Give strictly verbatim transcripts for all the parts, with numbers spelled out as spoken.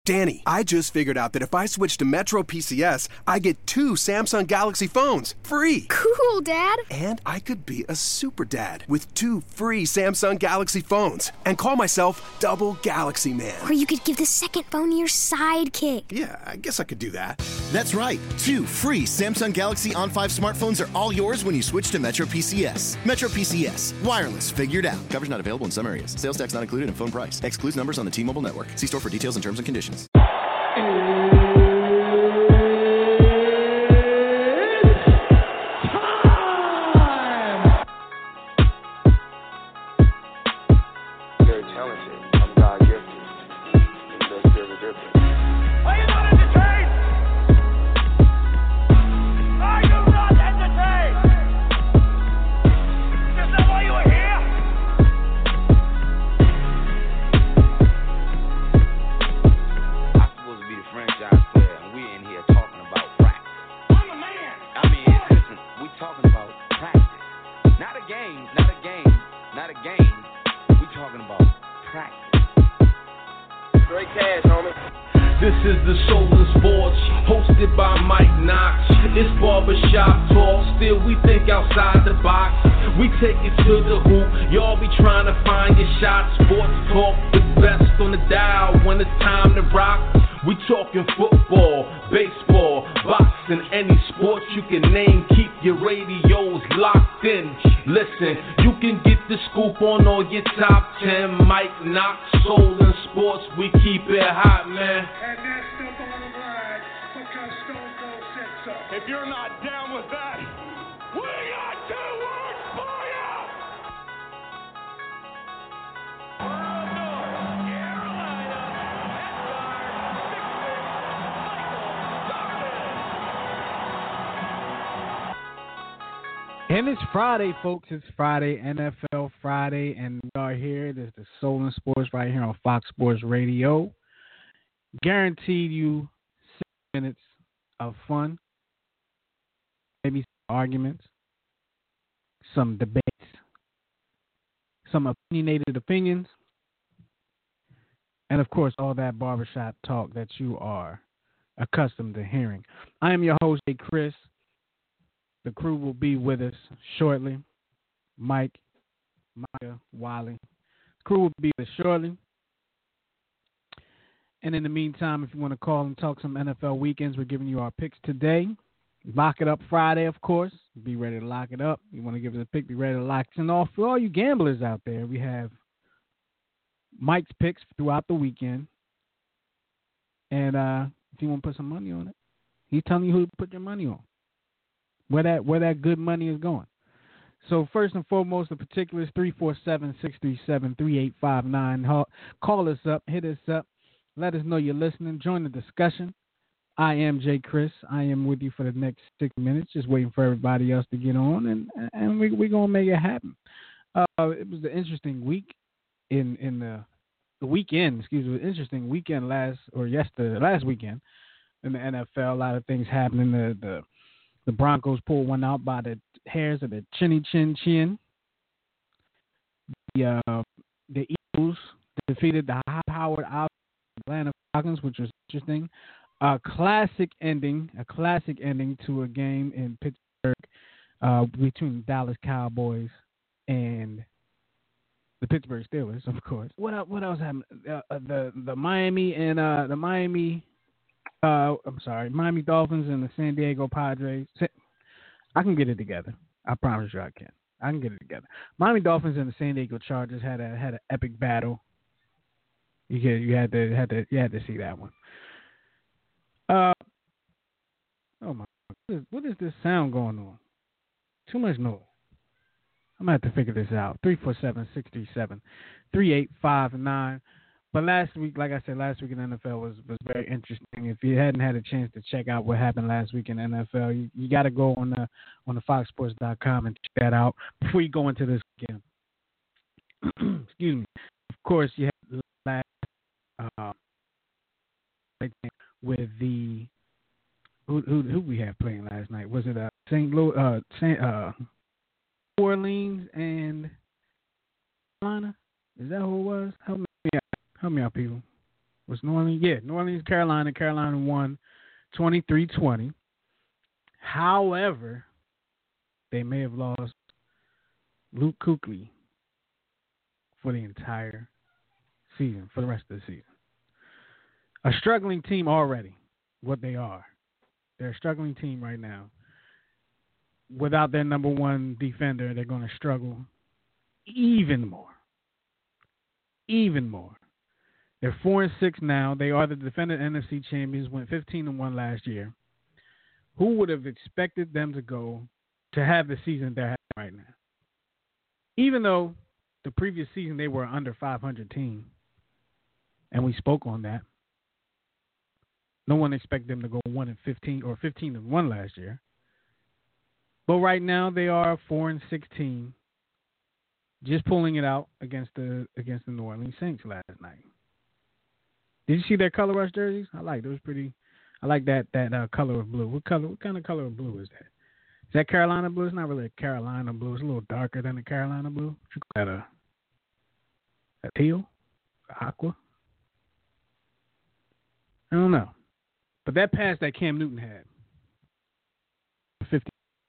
Danny, I just figured out that if I switch to Metro P C S, I get two Samsung Galaxy phones free. Cool, Dad. And I could be a super dad with two free Samsung Galaxy phones and call myself Double Galaxy Man. Or you could give the second phone to your sidekick. Yeah, I guess I could do that. That's right. Two free Samsung Galaxy On five smartphones are all yours when you switch to Metro P C S. Metro P C S. Wireless figured out. Coverage not available in some areas. Sales tax not included in phone price. Excludes numbers on the T-Mobile network. See store for details and terms and conditions. Very talented. I'm God gifted. And that's there's a difference. Are you not entertained? Are you not entertained? Is that why you are here? I'm supposed to be the franchise player, and we're in here talking about practice. I'm a man. I mean, listen, we talking about practice. Not a game, not a game, not a game. We talking about practice. Straight cash, homie. This is the Soul of Sports, hosted by Mike Knox. It's barbershop talk, still we think outside the box. We take it to the hoop, y'all be trying to find your shot. Sports talk, the best on the dial when it's time to rock. We talking football, baseball, boxing, any sports you can name. Keep your radios locked in. Listen, you can get the scoop on all your top ten. Mike Knox, Soul and Sports, we keep it hot, man. And that's the bottom line because Stone Cold said so. If you're not down with that, we got two words for you. And it's Friday, folks. It's Friday, N F L Friday, and we are here. This is the Soul and Sports right here on Fox Sports Radio. Guaranteed you six minutes of fun, maybe some arguments, some debates, some opinionated opinions, and, of course, all that barbershop talk that you are accustomed to hearing. I am your host, Jay Chris. The crew will be with us shortly. Mike, Micah, Wiley. The crew will be with us shortly. And in the meantime, if you want to call and talk some N F L weekends, we're giving you our picks today. Lock it up Friday, of course. Be ready to lock it up. You want to give us a pick, be ready to lock it. And all for all you gamblers out there, we have Mike's picks throughout the weekend. And uh, if you want to put some money on it, he's telling you who to put your money on. Where that where that good money is going. So first and foremost, the particulars, three four seven, six three seven, three eight five nine. Call us up, hit us up, let us know you're listening, join the discussion. I am Jay Chris. I am with you for the next six minutes, just waiting for everybody else to get on, and and we, we're going to make it happen. Uh, it was an interesting week in in the, the weekend, excuse me, interesting weekend last, or yesterday, last weekend in the N F L. A lot of things happening. The, the The Broncos pulled one out by the hairs of the chinny chin chin. The, uh, the Eagles defeated the high-powered Atlanta Falcons, which was interesting. A classic ending, a classic ending to a game in Pittsburgh uh, between the Dallas Cowboys and the Pittsburgh Steelers, of course. What else, what else happened? Uh, the the Miami and uh, the Miami. Uh, I'm sorry, Miami Dolphins and the San Diego Padres. I can get it together. I promise you I can. I can get it together. Miami Dolphins and the San Diego Chargers had a had an epic battle. You get, you had to had to you had to see that one. Uh oh my! What is, what is this sound going on? Too much noise. I'm gonna have to figure this out. Three four seven six three seven three eight five nine. But last week, like I said, last week in the N F L was, was very interesting. If you hadn't had a chance to check out what happened last week in the N F L, you, you got to go on the on the fox sports dot com and check that out before you go into this game. Excuse me. Of course, you had last uh, with the who, who who we had playing last night. Was it uh, Saint Louis, uh, Saint uh, New Orleans and Carolina? Is that who it was? Help me out. Help me out, people. Was New Orleans? Yeah, New Orleans, Carolina. Carolina won twenty-three twenty. However, they may have lost Luke Kuechly for the entire season, for the rest of the season. A struggling team already, what they are. They're a struggling team right now. Without their number one defender, they're going to struggle even more. Even more. They're four and six now. They are the defending N F C champions, went fifteen and one last year. Who would have expected them to go to have the season they're having right now? Even though the previous season they were under five hundred team, and we spoke on that. No one expected them to go one and fifteen or fifteen and one last year. But right now they are four and sixteen, just pulling it out against the against the New Orleans Saints last night. Did you see their color rush jerseys? I like it. It was pretty. I like that that uh, color of blue. What color? What kind of color of blue is that? Is that Carolina blue? It's not really a Carolina blue. It's a little darker than the Carolina blue. What you call that? A, a teal? A aqua? I don't know. But that pass that Cam Newton had, fifty,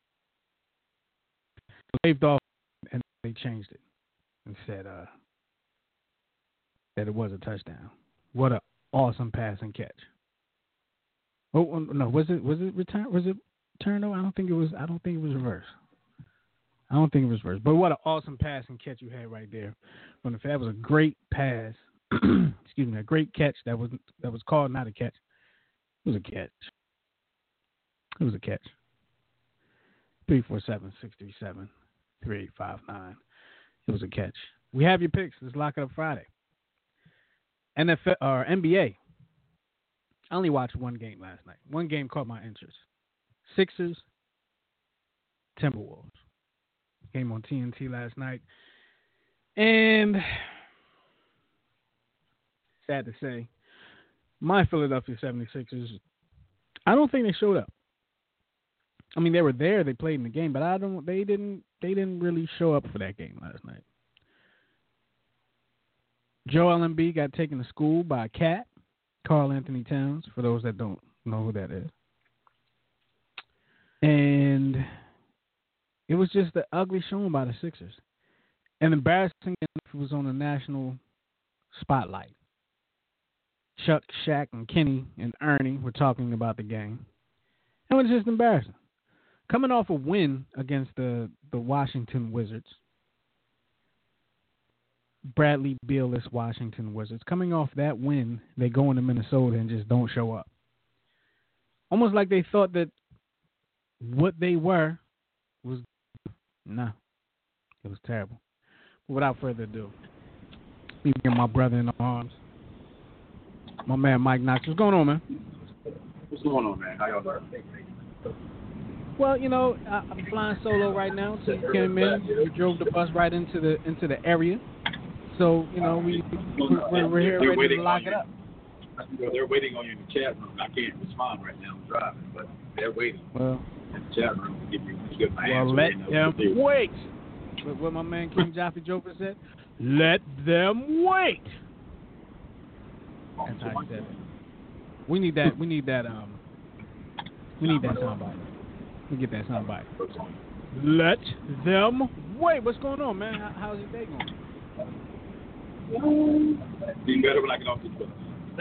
waved off, and they changed it and said uh, that it was a touchdown. What an awesome pass and catch! Oh no, was it was it return? Was it turn? No, I don't think it was. I don't think it was reverse. I don't think it was reverse. But what an awesome pass and catch you had right there. From the that was a great pass. Excuse me, a great catch that was that was called not a catch. It was a catch. It was a catch. three four seven, six three seven, three eight five nine. It was a catch. We have your picks. Let's lock it up Friday. N F L or N B A. I only watched one game last night. One game caught my interest. Sixers, Timberwolves. Game on T N T last night. And sad to say, my Philadelphia seventy-sixers, I don't think they showed up. I mean, they were there, they played in the game, but I don't. They didn't. They didn't really show up for that game last night. Joel Embiid got taken to school by a cat, Karl Anthony Towns. For those that don't know who that is, and it was just an ugly showing by the Sixers. And embarrassing enough, it was on the national spotlight. Chuck, Shaq, and Kenny and Ernie were talking about the game. It was just embarrassing. Coming off a win against the, the Washington Wizards, Bradley Beal-less Washington Wizards, coming off that win, they go into Minnesota and just don't show up. Almost like they thought that what they were was, nah, it was terrible. But without further ado, let me get my brother in the arms. My man Mike Knox. What's going on, man? What's going on, man? How y'all doing? Well, you know, I, I'm flying solo right now. So you came in, you drove the bus right into the into the area. So you know, we we're, we're here they're ready to lock it up. Well, they're waiting on you in the chat room. I can't respond right now. I'm driving, but they're waiting well, in the chat room to give you give my well, answer. let them wait. But what my man King Jaffe Joker said, let them wait. That's how he said it. We need that. We need that. Um. We need that soundbite. We get that soundbite. Let them wait. What's going on, man? How, how's your day going? Be better when I get off this bus.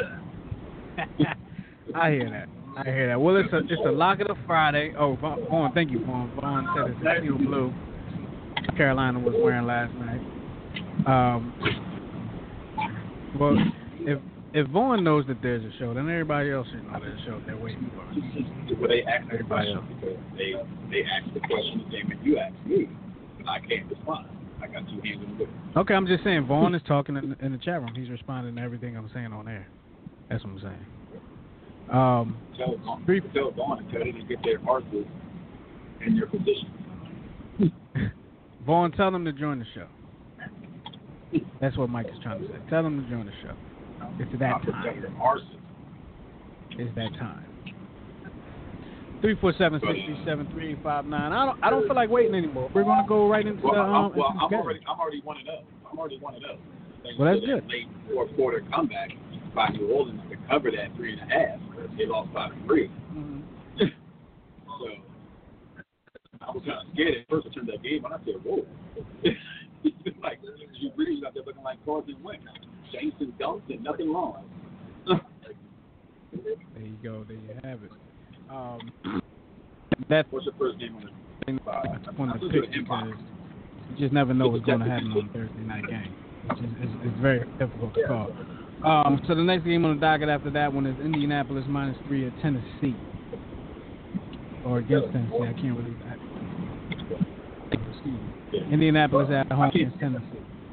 I hear that. I hear that. Well, it's a it's a lock it up Friday. Oh, Vaughn, thank you, Vaughn. Vaughn said it's a steel blue. Carolina was wearing last night. Um. Well, if If Vaughn knows that there's a show, then everybody else should know there's a show they're waiting for. Well, they asked the question because they they asked the question the same as you asked me, and I can't respond. I got two hands in the way. Okay, I'm just saying Vaughn is talking in, in the chat room. He's responding to everything I'm saying on air. That's what I'm saying. Um, tell three, tell Vaughn and tell them to get their horses in your position. Vaughn, tell them to join the show. That's what Mike is trying to say. Tell them to join the show. It's that time. It's that time. Three four seven six three seven three eight five nine. I don't. I don't feel like waiting anymore. We're gonna go right into well, the. Um, I'm, well, into I'm the already. I'm already one and up. I'm already one and up. Well, that's good. Late fourth quarter comeback. by New Orleans to cover that three and a half because they lost by three. Mm-hmm. So I was kind of scared at first to turn that game, but I said, whoa. Like, Drew Brees out there looking like Carson Wentz. Jason dunked and nothing wrong. There you go. There you have it. Um, that What's your first game on the thing I want to pick because you just never know what's going to happen on a Thursday night game. It's, just, it's, it's very difficult to call. Um, so the next game on the docket after that one is Indianapolis minus three at Tennessee. Or against Tennessee. I can't really. I, excuse me. Indianapolis at home against Tennessee.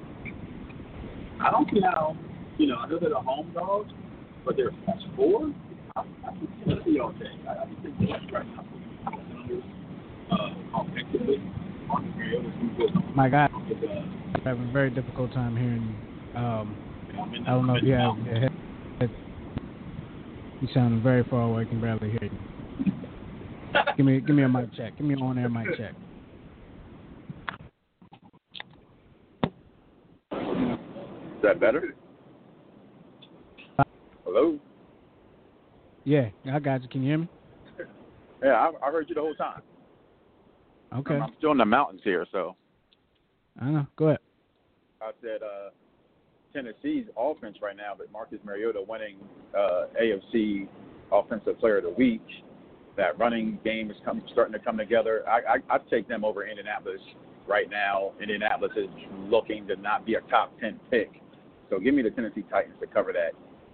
I don't see how, you know, I know they're the home dogs, but they're four. I, I think Tennessee all day. I, I think they're right now. Uh, offensively, Marcus Mariota is good. My God, I'm having a very difficult time hearing you. Um, I don't know if you have your head. You sound very far away. I can barely hear you. Give me, give me a mic check. Give me an on-air mic check. Is that better? Hello? Yeah, I got you. Can you hear me? Yeah, I, I heard you the whole time. Okay. I'm still in the mountains here, so. I know. Go ahead. I said uh, Tennessee's offense right now, but Marcus Mariota winning uh, A F C Offensive Player of the Week. That running game is come, starting to come together. I, I, I'd take them over Indianapolis right now. Indianapolis is looking to not be a top ten pick. So give me the Tennessee Titans to cover that.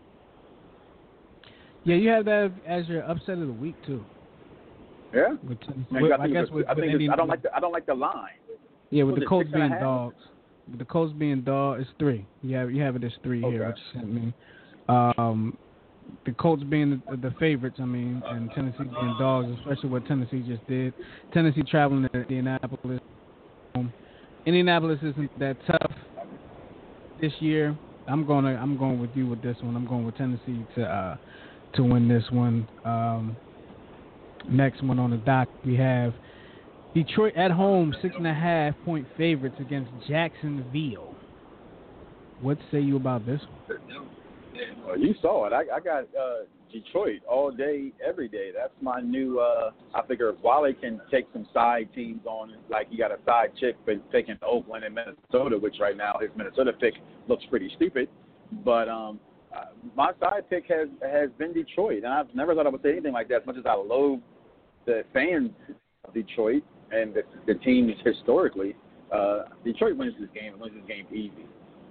Yeah, you have that as your upset of the week too. Yeah. With Tennessee, I, with, I, I guess with, I, think with I don't like the I don't like the line. Yeah, with Was the it Colts six and a being half? dogs. With the Colts being dog, it's three. You have you have it as three Okay. here, which you sent me. Um, the Colts being the, the favorites, I mean, and Tennessee being dogs, especially what Tennessee just did. Tennessee traveling to Indianapolis. Um, Indianapolis isn't that tough this year. I'm going to I'm going with you with this one. I'm going with Tennessee to uh, to win this one. Um, next one on the dock, we have Detroit at home, six and a half point favorites against Jacksonville. What say you about this one? Well, you saw it. I, I got uh, Detroit all day, every day. That's my new. Uh, I figure if Wally can take some side teams on, like he got a side chick, but taking Oakland and Minnesota, which right now his Minnesota pick looks pretty stupid. But um, uh, my side pick has has been Detroit, and I've never thought I would say anything like that. As much as I loathe the fans of Detroit and the, the teams historically, uh, Detroit wins this game and wins this game easy.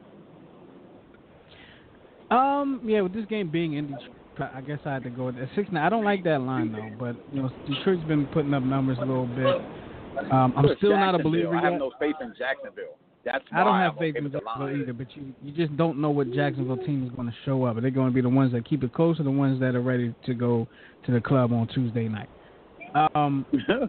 Um, yeah, with this game being in Detroit, I guess I had to go with that. Six. Now, I don't like that line though, but you know, Detroit's been putting up numbers a little bit. Um, I'm But still not a Jacksonville, believer I have yet. no faith in Jacksonville. That's I don't why have I'm faith okay in with the Jacksonville line. either, but you, you just don't know what Jacksonville team is going to show up. Are they going to be the ones that keep it close or the ones that are ready to go to the club on Tuesday night? Um,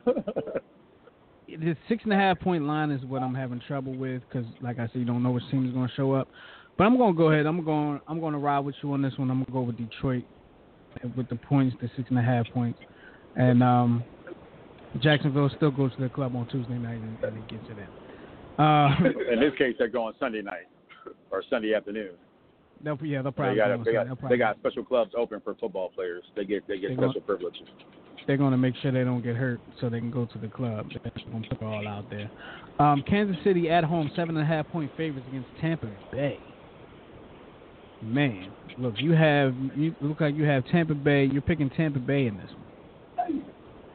the six and a half point line is what I'm having trouble with because, like I said, you don't know which team is going to show up. But I'm going to go ahead. I'm going. I'm going to ride with you on this one. I'm going to go with Detroit with the points, the six and a half points, and um, Jacksonville still goes to the club on Tuesday night and, and it gets it in. Uh, in this case, they're going Sunday night or Sunday afternoon. they'll, yeah, they'll They probably. got, go they, on- they'll got, probably they got special clubs open for football players. They get they get They special go- privileges. They're going to make sure they don't get hurt so they can go to the club. They're going to put it all out there. Um, Kansas City at home, seven and a half point favorites against Tampa Bay. Man, look, you have you look like you have Tampa Bay. You're picking Tampa Bay in this one.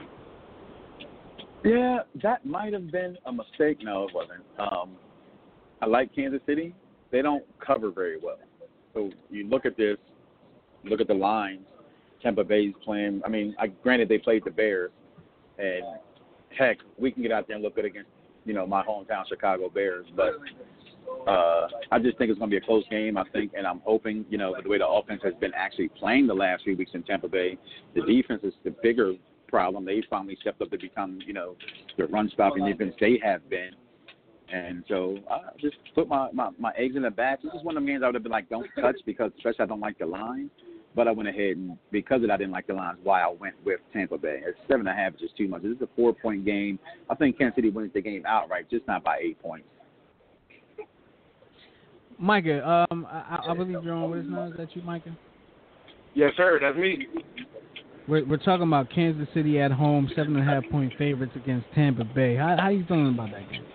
Yeah, that might have been a mistake. No, it wasn't. Um, I like Kansas City. They don't cover very well. So you look at this, look at the lines. Tampa Bay's playing. I mean, I, granted they played the Bears, and heck, we can get out there and look good against, you know, my hometown Chicago Bears. But uh, I just think it's going to be a close game. I think, and I'm hoping, you know, the way the offense has been actually playing the last few weeks in Tampa Bay, the defense is the bigger problem. They finally stepped up to become, you know, the run-stopping defense they have been. And so I just put my, my, my eggs in the basket. This is one of the games I would have been like, don't touch, because especially I don't like the line. But I went ahead and, because of that, I didn't like the lines, why I went with Tampa Bay. At seven and a half is just too much. This is a four-point game. I think Kansas City wins the game outright, just not by eight points. Micah, um, I, I believe you're on with us now. Is that you, Micah? Yes, sir. That's me. We're, we're talking about Kansas City at home, seven and a half point favorites against Tampa Bay. How how you feeling about that game?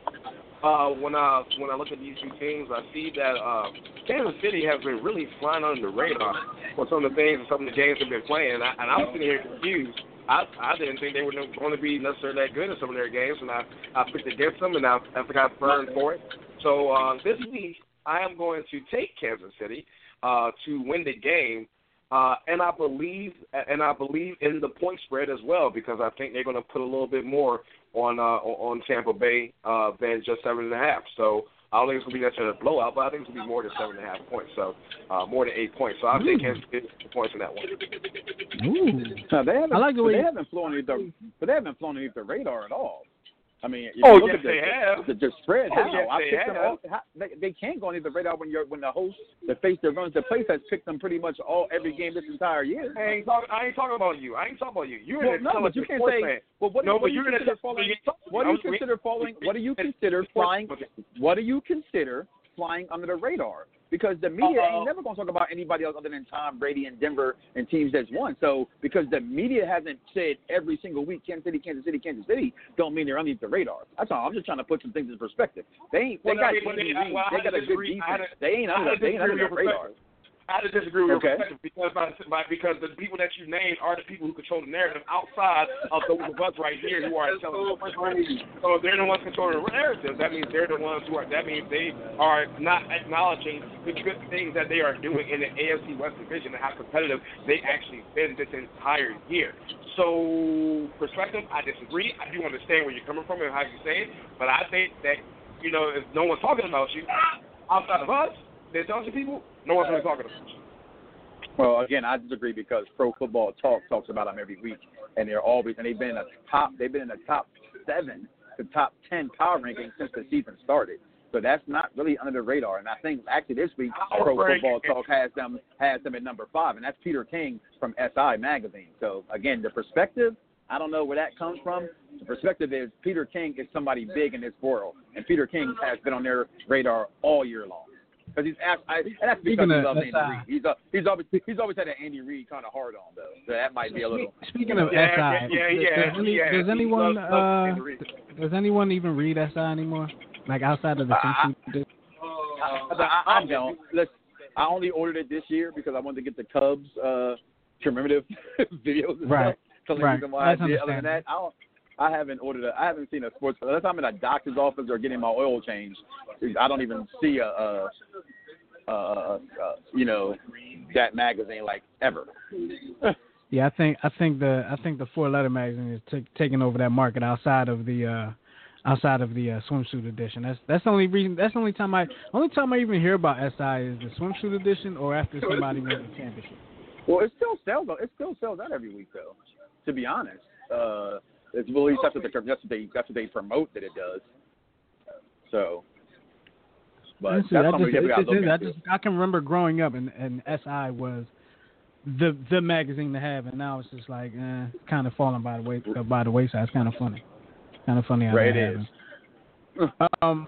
Uh, when I when I look at these two teams, I see that uh, Kansas City has been really flying under the radar for some of the things and some of the games they've been playing. And, I, and I'm sitting here confused. I I didn't think they were going to be necessarily that good in some of their games, and I, I picked against them, and I, I think I burned for it. So uh, this week, I am going to take Kansas City uh, to win the game, uh, and I believe and I believe in the point spread as well, because I think they're going to put a little bit more on uh, on Tampa Bay uh, than just seven and a half. So I don't think it's going to be necessarily a blowout, but I think it's going to be more than seven and a half points. So uh, more than eight points. So I'll take Kansas City points in that one. Ooh. No, they haven't, I like the way they you... haven't flown underneath the, but they haven't flown underneath the radar at all. I mean, if oh you look yes, at the, they have. The, the spread. Oh, How? yes, I they picked them have. all. How, they, they can't go underneath the radar when you're when the host, the face that runs the place, has picked them pretty much all every game this entire year. I ain't talking. I ain't talking about you. I ain't talking about you. You're well, an no, but you can't say. fan. Well, what, no, what but do you you're consider in a, falling? so What do you consider falling? What do you consider flying? What do you consider flying under the radar? Because the media Uh-oh. ain't never going to talk about anybody else other than Tom Brady and Denver and teams that's won. So because the media hasn't said every single week Kansas City, Kansas City, Kansas City, don't mean they're underneath the radar. That's all. I'm just trying to put some things in perspective. They ain't. They well, got. no, Andy they, Reid. well, They got a good defense. They ain't under. They ain't under the radar. I had to disagree with okay. your perspective because by, by, because the people that you named are the people who control the narrative outside of those of us right here who are telling the first So if they're the ones controlling the narrative, that means they're the ones who are. That means they are not acknowledging the good things that they are doing in the A F C West division and how competitive they actually been this entire year. So perspective, I disagree. I do understand where you're coming from and how you say it, but I think that you know if no one's talking about you outside of us, they're telling people. No one's really talking about you. Well, again, I disagree because Pro Football Talk talks about them every week, and they're always and they've been in the top. They've been in the top seven, the top ten power rankings since the season started. So that's not really under the radar. And I think actually this week Pro Football Talk has them has them at number five, and that's Peter King from S I Magazine. So again, the perspective. I don't know where that comes from. The perspective is Peter King is somebody big in this world, and Peter King has been on their radar all year long. Because he's asked, I, and that's because he loves Andy Reid. He's, uh, he's always he's always had an Andy Reid kind of hard on though. So that might be a little. Speaking of yeah, S I, yeah, yeah, does, any, yeah, does anyone loves, loves uh, does anyone even read S I anymore? Like outside of the I, I, I, I, I don't. Listen, I only ordered it this year because I wanted to get the Cubs uh, commemorative videos. And right. Stuff. Right. Why I did. Other than that, I don't. I haven't ordered a. I haven't seen a sports. Unless I'm in a doctor's office or getting my oil changed, I don't even see a. a Uh, uh, you know, that magazine like ever. yeah, I think I think the I think the four letter magazine is t- taking over that market outside of the uh, outside of the uh, swimsuit edition. That's that's the only reason. That's the only time I only time I even hear about S I is the swimsuit edition or after somebody wins the championship. Well, it still sells. It still sells out every week though. To be honest, uh, it's well, at least that's what, the, that's what they that's what they promote that it does. So. But that's that's I, something just, we got to look I, into. just, I can remember growing up and, and S I was the the magazine to have, and now it's just like eh, it's kind of falling by the way uh, by the wayside. It's kind of funny, kind of funny how right, that it happens. Um,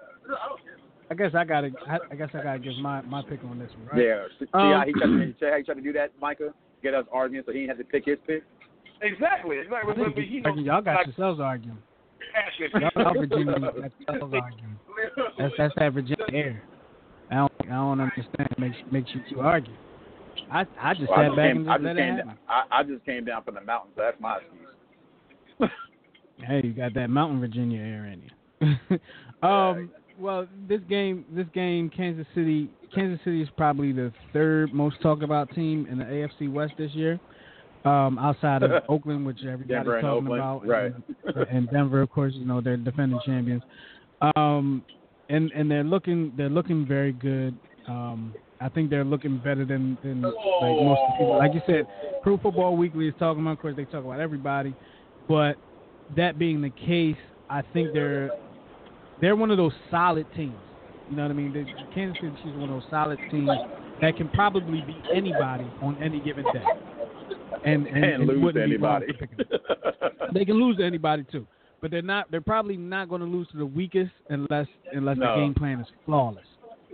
I guess I gotta I, I guess I gotta give my, my pick on this one, right? Yeah. See um, how he tried to, see how he tried to do that, Micah? Get us arguing so he didn't have to pick his pick. Exactly. Exactly. But, but he, y'all got like, yourselves arguing. Y'all, y'all Virginia got yourselves arguing. That's that's that Virginia air. I don't I don't understand. Makes makes you two argue. I I just well, sat I just back came, and I just just let it came happen. down, I, I just came down from the mountains, so that's my excuse. Hey, you got that Mountain Virginia air in you. um. Well, this game, this game, Kansas City, Kansas City is probably the third most talked about team in the A F C West this year, um, outside of Oakland, which everybody's Denver talking and about, right? And, and Denver, of course, you know they're defending champions, um, and and they're looking they're looking very good. Um, I think they're looking better than, than like most of the people. Like you said, Pro Football Weekly is talking about. Of course, they talk about everybody, but that being the case, I think they're they're one of those solid teams. You know what I mean? The Kansas City Chiefs are one of those solid teams that can probably beat anybody on any given day, and and, and, and lose to anybody. They can lose to anybody too, but they're not. They're probably not going to lose to the weakest unless unless no. the game plan is flawless.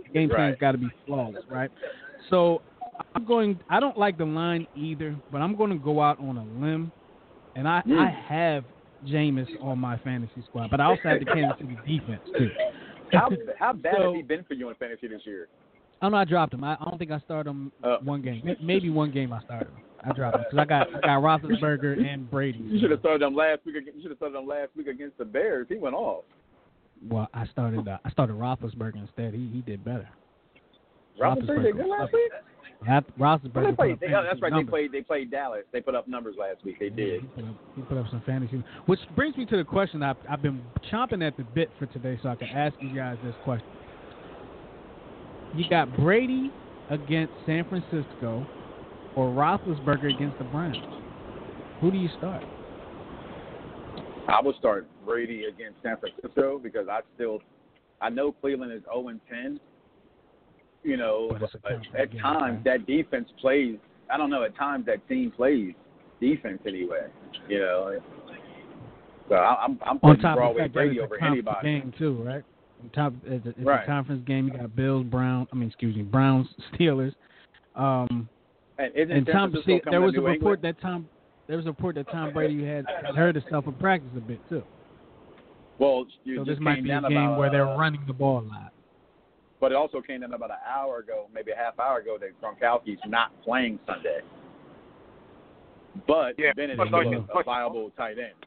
game plan's Right. got to be flawless, right? So I'm going. I don't like the line either, but I'm going to go out on a limb, and I, Mm. I have Jameis on my fantasy squad, but I also have the Kansas City defense too. How how bad So- has he been for you in fantasy this year? Oh no, I dropped him. I, I don't think I started him Uh. one game. May- Maybe one game I started him. I dropped him because I got I got Roethlisberger and Brady. You should have started him last week. ag- You should have started him last week against the Bears. He went off. Well, I started uh, I started Roethlisberger instead. He he did better. Roethlisberger did good last week. Roethlisberger Well, they put up played, they, oh, that's fantasy right. They numbers. played. They played Dallas. They put up numbers last week. They did. He put up, he put up some fantasy. Which brings me to the question I've, I've been chomping at the bit for today, so I can ask you guys this question. You got Brady against San Francisco, or Roethlisberger against the Browns. Who do you start? I would start Brady against San Francisco because I still, I know Cleveland is zero and ten. You know, But it's a but conference at game, times right? that defense plays. I don't know. At times that team plays defense anyway. You know, so I, I'm I'm On putting top of the Broadway fact that Brady it's a over conference anybody. game too, right? On top, it's, a, it's Right. a conference game. You got Bills, Browns. I mean, excuse me, Browns, Steelers. Um, And isn't and San Tom, Francisco see, coming there to was a New report England? that Tom, there was a report that Tom Brady had, had hurt himself in practice a bit too. Well, you So just this might came be a down game about, where they're uh, running the ball a lot. But it also came down about an hour ago, maybe a half hour ago, that Gronkowski's not playing Sunday. But Yeah, Bennett but is like- still a, a but- viable tight end.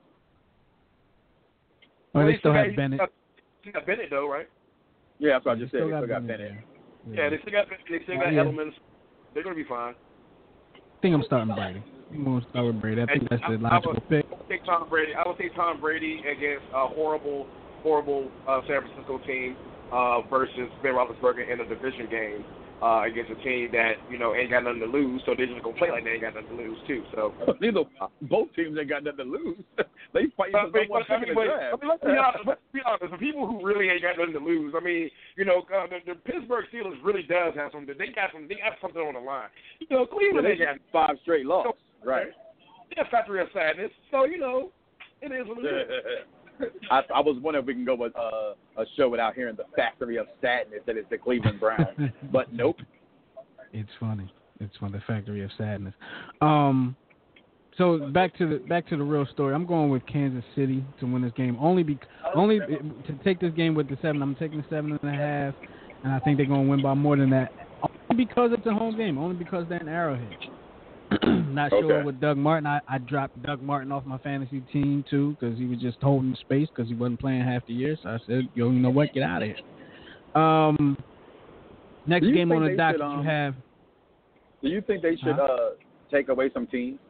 Well, Well, they still got- have Bennett. got- They got Bennett though, right? Yeah, that's what I They just said. They still got Bennett. there. Yeah, they still got they still got Yeah. Edelman. They're gonna be fine. I think I'm starting Brady. I'm going to start with Brady. I think that's the I- I logical would- pick. I would take Tom Brady. I would take Tom Brady against a horrible, horrible uh, San Francisco team uh, versus Ben Roethlisberger in a division game uh, against a team that you know ain't got nothing to lose. So they're just gonna play like they ain't got nothing to lose too. So. Neither both teams ain't got nothing to lose. They fight Uh, for but, someone but, I picking mean, the but, draft. I mean, let's be honest. Let's be honest. The people who really ain't got nothing to lose. I mean, you know, uh, the, the Pittsburgh Steelers really does have something. They got some. They got something on the line. You know, Yeah, Cleveland they ain't got got five straight losses. Right. They're a factory of sadness. So you know, it is what it is. I, I was wondering if we can go with uh, a show without hearing the factory of sadness that is the Cleveland Browns. But nope. It's funny. It's from the factory of sadness. Um, so back to the back to the real story. I'm going with Kansas City to win this game. Only be only to take this game with the seven. I'm taking the seven and a half, and I think they're going to win by more than that. Only because it's a home game. Only because they're in Arrowhead. Not sure Okay. with Doug Martin. I, I dropped Doug Martin off my fantasy team too because he was just holding space because he wasn't playing half the year. So I said, yo, you know what? Get out of here. Um, next Do you game think on the they docket should, um, you have. Do you think they should Huh? uh, take away some teams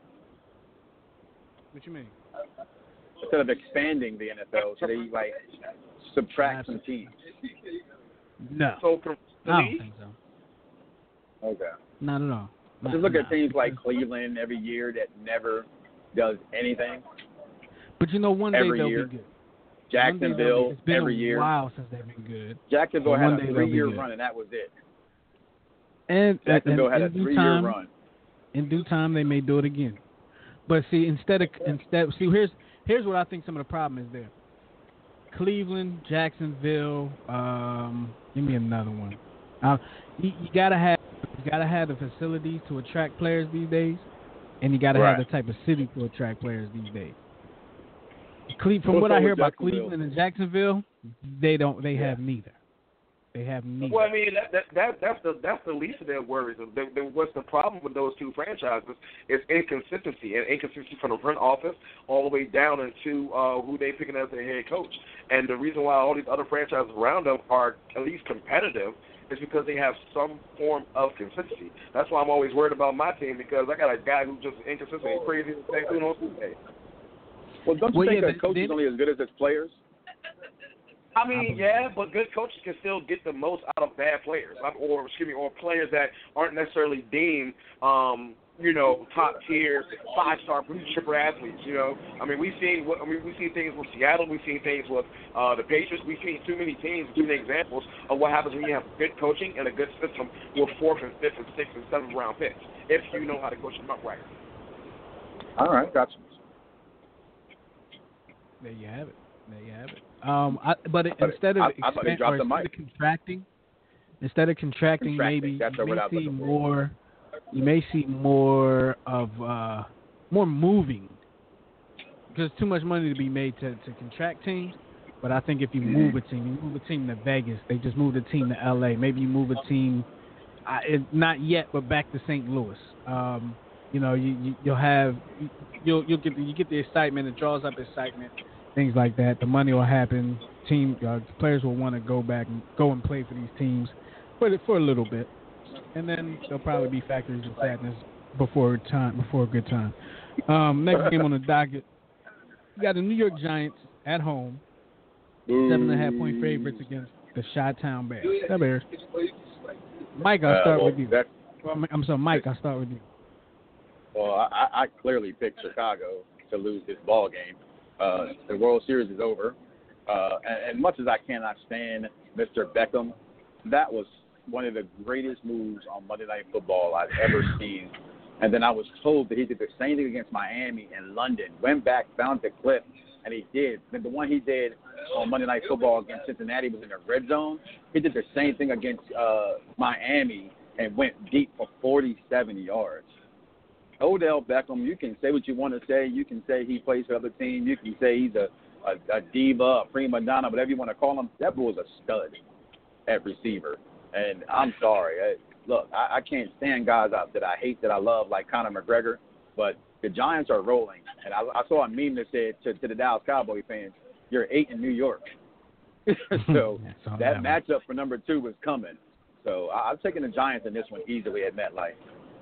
What you mean? instead of expanding the N F L? Should they like subtract some teams? No, So for the I don't league, think so. Okay. Not at all. Not, Just look no. at teams like Cleveland every year that never does anything. But you know, one day every they'll year. be good. One day Jacksonville they'll be- it's been every a year. while since they've been good. Jacksonville But had one a day they'll be three-year good. run, and that was it. And Jacksonville and, had a in due three-year time, run. In due time, they may do it again. But see, instead of instead, see here's here's what I think some of the problem is there. Cleveland, Jacksonville. Um, give me another one. Uh, you, you gotta have you gotta have the facilities to attract players these days, and you gotta Right. have the type of city to attract players these days. Cle- from What's what I wrong hear with about Jacksonville? Cleveland and Jacksonville, they don't. They Yeah. have neither. They have neither. well, I mean, that, that that that's the that's the least of their worries. The, the, what's the problem with those two franchises is inconsistency, and inconsistency from the front office all the way down into uh, who they picking as their head coach. And the reason why all these other franchises around them are at least competitive is because they have some form of consistency. That's why I'm always worried about my team because I got a guy who's just inconsistent and crazy and things on Tuesday. Well, don't you Well, think yeah, a but coach is then- only as good as his players? I mean, yeah, but good coaches can still get the most out of bad players, um, or excuse me, or players that aren't necessarily deemed, um, you know, top tier, five star blue chipper athletes. You know, I mean, we've seen what I mean, we've seen things with Seattle, we've seen things with uh, the Patriots, we've seen too many teams giving examples of what happens when you have good coaching and a good system with fourth and fifth and sixth and seventh round picks, if you know how to coach them up right. All right, gotcha. There you have it. There you have it. Um, I, but it, I thought- instead of I- I thought they expand, dropped or the instead mic. of contracting, Instead of contracting, Contracting, maybe that's the you word may I was see looking for. more. You may see more of uh, more moving because too much money to be made to, to contract teams. But I think if you move a team, you move a team to Vegas. They just moved a team to L A. Maybe you move a team, uh, it, not yet, but back to Saint Louis. Um, you know, you, you you'll have you'll you'll get the, you get the excitement. It draws up excitement, things like that. The money will happen. Team uh, players will want to go back and go and play for these teams for for a little bit, and then there'll probably be factories of sadness before time before a good time. Um, next game on the docket, we got the New York Giants at home. Seven and a half point favorites against the Chi-Town Bears. The Bears. Mike, I'll start uh, well, with you. That's, Well, I'm sorry, Mike. I'll start with you. well, I, I clearly picked Chicago to lose this ball game. Uh, the World Series is over. Uh, and, and much as I cannot stand Mister Beckham, that was one of the greatest moves on Monday Night Football I've ever seen. And then I was told that he did the same thing against Miami and London. Went back, found the clip, and he did. Then the one he did on Monday Night Football against Cincinnati was in the red zone. He did the same thing against uh, Miami and went deep for forty-seven yards. Odell Beckham, you can say what you want to say. You can say he plays for other team. You can say he's a, a, a diva, a prima donna, whatever you want to call him. That boy's a stud at receiver. And I'm sorry. I, look, I, I can't stand guys out that I hate, that I love, like Conor McGregor. But the Giants are rolling. And I, I saw a meme that said to, to the Dallas Cowboy fans, you're eight in New York. So that, that matchup for number two was coming. So I, I'm taking the Giants in this one easily at MetLife.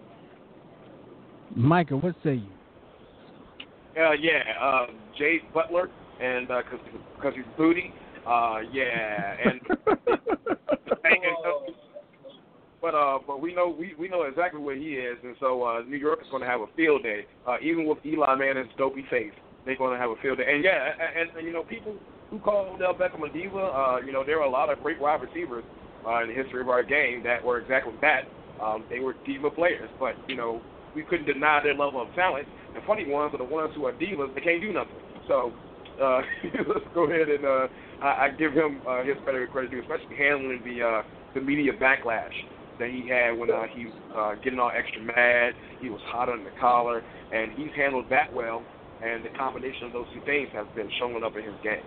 Micah, what say you? Uh, yeah, uh, Jay Butler, and because uh, cause he's booty. Uh, yeah, and, and uh, but uh, but we know we, we know exactly where he is, and so uh, New York is going to have a field day. Uh, even with Eli Manning's dopey face, they're going to have a field day. And yeah, and, and you know, people who call Odell Beckham a diva, uh, you know, there are a lot of great wide receivers uh, in the history of our game that were exactly that. Um, they were diva players, but you know, we couldn't deny their level of talent. The funny ones are the ones who are divas. They can't do nothing. So uh, let's go ahead and uh, I, I give him uh, his credit where credit due, especially handling the uh, the media backlash that he had when uh, he was uh, getting all extra mad. He was hot on the collar, and he's handled that well. And the combination of those two things has been showing up in his game.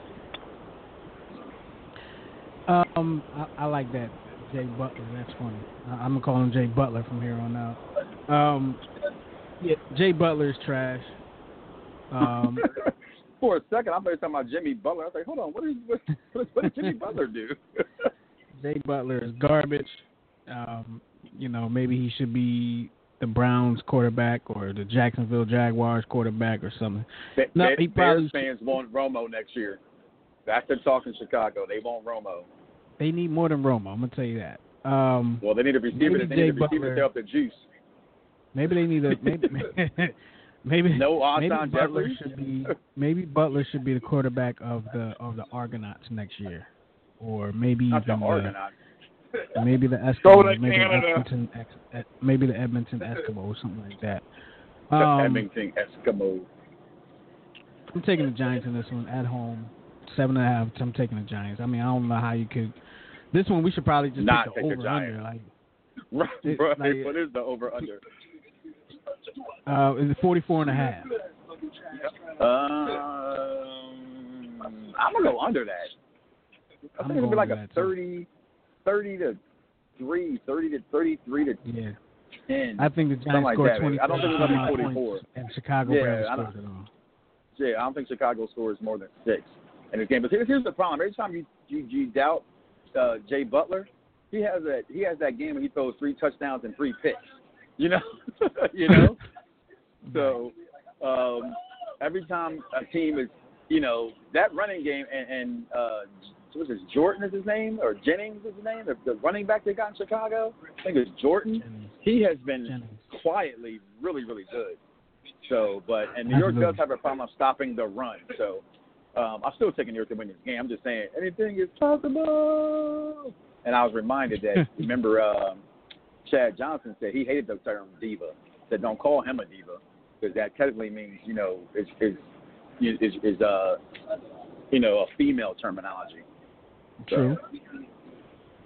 Um, I, I like that, Jay Butler. That's funny. I, I'm gonna call him Jay Butler from here on out. Um, yeah, Jay Butler is trash. Um, For a second, I thought you were talking about Jimmy Butler. I was like, hold on, what did what, what did Jimmy Butler do? Jay Butler is garbage. Um, you know, maybe he should be the Browns quarterback or the Jacksonville Jaguars quarterback or something. Ba- no, ba- he probably Bears fans want Romo next year. That's the talk in Chicago. They want Romo. They need more than Romo. I'm gonna tell you that. Um, well, they need a receiver. maybe They Jay need a receiver Butler, to help the juice. Maybe they need a maybe maybe no maybe Alshon Butler Jeffrey? should be maybe Butler should be the quarterback of the of the Argonauts next year, or maybe Not even the Argonauts. the, maybe the Go to Eskimos, maybe the Canada. Edmonton, Ex- maybe the Edmonton Eskimos or something like that. The Um, Edmonton Eskimo. I'm taking the Giants in this one at home, seven and a half. I'm taking the Giants. I mean, I don't know how you could. This one we should probably just Not pick the take the over Giants. under. Like, Right, it- right. like- What is the over under? uh, is it forty-four and a half? Um, I'm gonna go under that. I I'm think it'll be going like under a that, too. thirty, thirty to three, thirty to thirty-three to Yeah. ten. I think the Something Giants like scored that. twenty. I don't think it's gonna be some odd forty-four. points, and Chicago Yeah, barely I scored don't- it all. Yeah, I don't think Chicago scores more than six in this game. But here's, here's the problem: every time you you, you doubt uh, Jay Butler, he has that he has that game where he throws three touchdowns and three picks. You know, you know. So um, every time a team is, you know, that running game and, and uh, what was this, Jordan is his name or Jennings is his name, the, the running back they got in Chicago. I think it's Jordan. Jennings. He has been Jennings. quietly really really good. So, but and New York does have a problem of stopping the run. So, um, I'm still taking New York to win this game. I'm just saying anything is possible. And I was reminded that remember um, Chad Johnson said he hated the term diva. Said don't call him a diva because that technically means you know is is is, is uh you know a female terminology. So, True.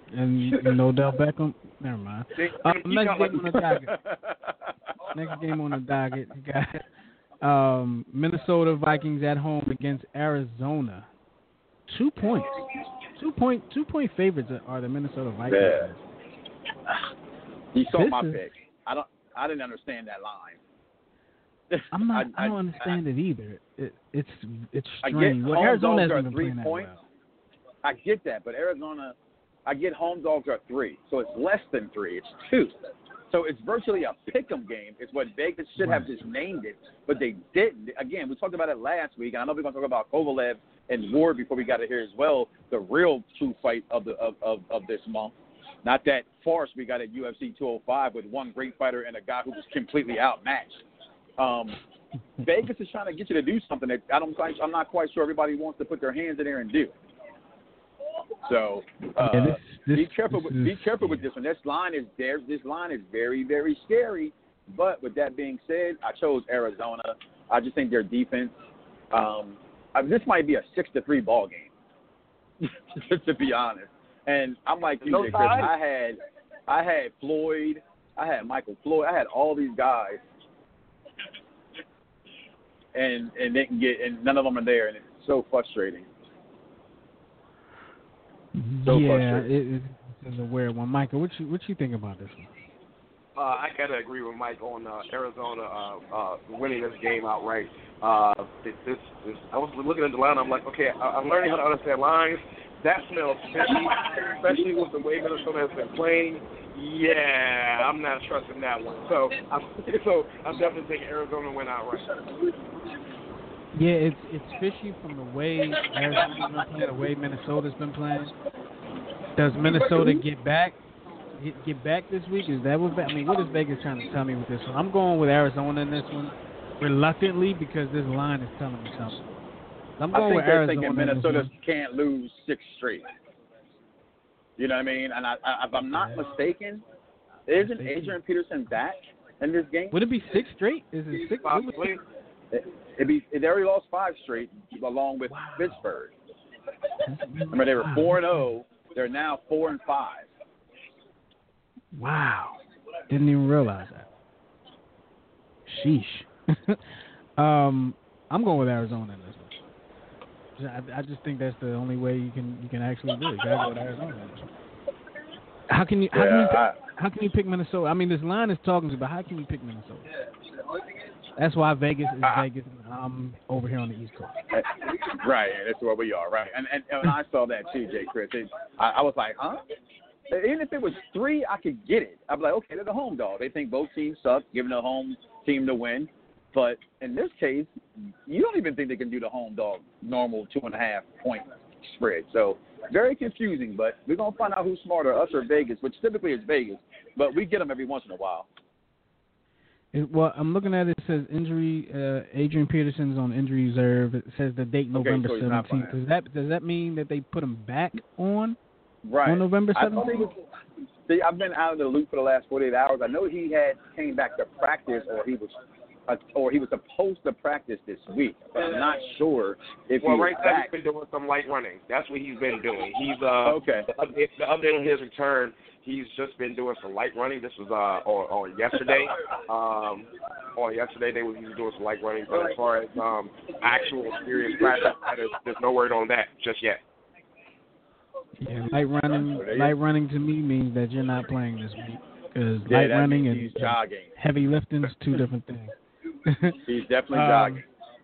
And no Odell Beckham. Never mind. Uh, next game on the docket. Next game on the docket. You got um, Minnesota Vikings at home against Arizona. Two points. Two point two point favorites are the Minnesota Vikings. Yeah. You saw This my is- pick. I don't. I didn't understand that line. I'm not. I, I- don't understand I- it either. It, it's it's I get strange. Well, home Arizona dogs are hasn't been three playing that points. well. I get that, but Arizona, I get home dogs are three, so it's less than three. It's two. So it's virtually a pick'em game. It's what Vegas should have just named it, but they didn't. Again, we talked about it last week, and I know we're going to talk about Kovalev and Ward before we got to here as well, the real true fight of the of, of, of this month. Not that farce we got at U F C two oh five with one great fighter and a guy who was completely outmatched. Um, Vegas is trying to get you to do something that I don't. I'm not quite sure everybody wants to put their hands in there and do. So uh, Yeah, this- this- be careful. this with, is- be careful with this one. This line is there. This line is very, very scary. But with that being said, I chose Arizona. I just think their defense. Um, I, this might be a six to three ball game. To be honest, and I'm like you, No Jay Chris. tie? I had, I had Floyd. I had Michael Floyd. I had all these guys, and and they can get and none of them are there, and it's so frustrating. So yeah, frustrating. it, it's a weird one. Michael, what you what you think about this one? Uh, I gotta agree with Mike on uh, Arizona uh, uh, winning this game outright. Uh, this, this, this, I was looking at the line. I'm like, okay, I, I'm learning how to understand lines. That smells fishy, especially with the way Minnesota has been playing. Yeah, I'm not trusting that one. So, I'm, so I'm definitely taking Arizona win outright. Yeah, it's it's fishy from the way Arizona's been playing, the way Minnesota's been playing. Does Minnesota get back? Get, get back this week? Is that what? I mean, what is Vegas trying to tell me with this one? I'm going with Arizona in this one, reluctantly because this line is telling me something. I'm I going think with they're Arizona. thinking in this Minnesota one. can't lose six straight. You know what I mean? And I, I, if I'm not Yeah. mistaken, isn't Mistaken. Adrian Peterson back in this game? Would it be six straight? Is it six? what was- Possibly. It, it'd be, they already lost five straight along with Wow. Pittsburgh. Remember, they were four and zero. They're now four and five. Wow. Didn't even realize that. Sheesh. um, I'm going with Arizona in this one. I, I just think that's the only way you can you can actually do it. You gotta go with Arizona in this one. How can you how, can you Yeah, I- pick, how can you pick Minnesota? I mean, this line is talking to you, but how can you pick Minnesota? That's why Vegas is Vegas. And I'm over here on the East Coast. Right, and that's where we are, right. And and, and I saw that too, Jay Chris. It, I, I was like, huh? Even if it was three, I could get it. I'd be like, okay, they're the home dog. They think both teams suck, giving the home team to win. But in this case, you don't even think they can do the home dog normal two and a half point spread. So very confusing, but we're going to find out who's smarter, us or Vegas, which typically is Vegas. But we get them every once in a while. It, well, I'm looking at it. It says injury. Uh, Adrian Peterson's on injury reserve. It says the date November so he's not seventeenth. playing. Does that does that mean that they put him back on Right. on November I thought he seventeenth? was, see, I've been out of the loop for the last forty-eight hours. I know he had came back to practice, or he was, uh, or he was supposed to practice this week. But I'm not sure if Well, he's right now back. he's been doing some light running. That's what he's been doing. He's uh Okay. the update, the update on his return. He's just been doing some light running. This was uh on, on yesterday. Um, on yesterday they was he was doing some light running. But as far as um actual serious practice, there's, there's no word on that just yet. Yeah, light running. Light running to me means that you're not playing this week because Yeah, light that running means and he's jogging. heavy lifting is two different things. He's definitely Um, jogging.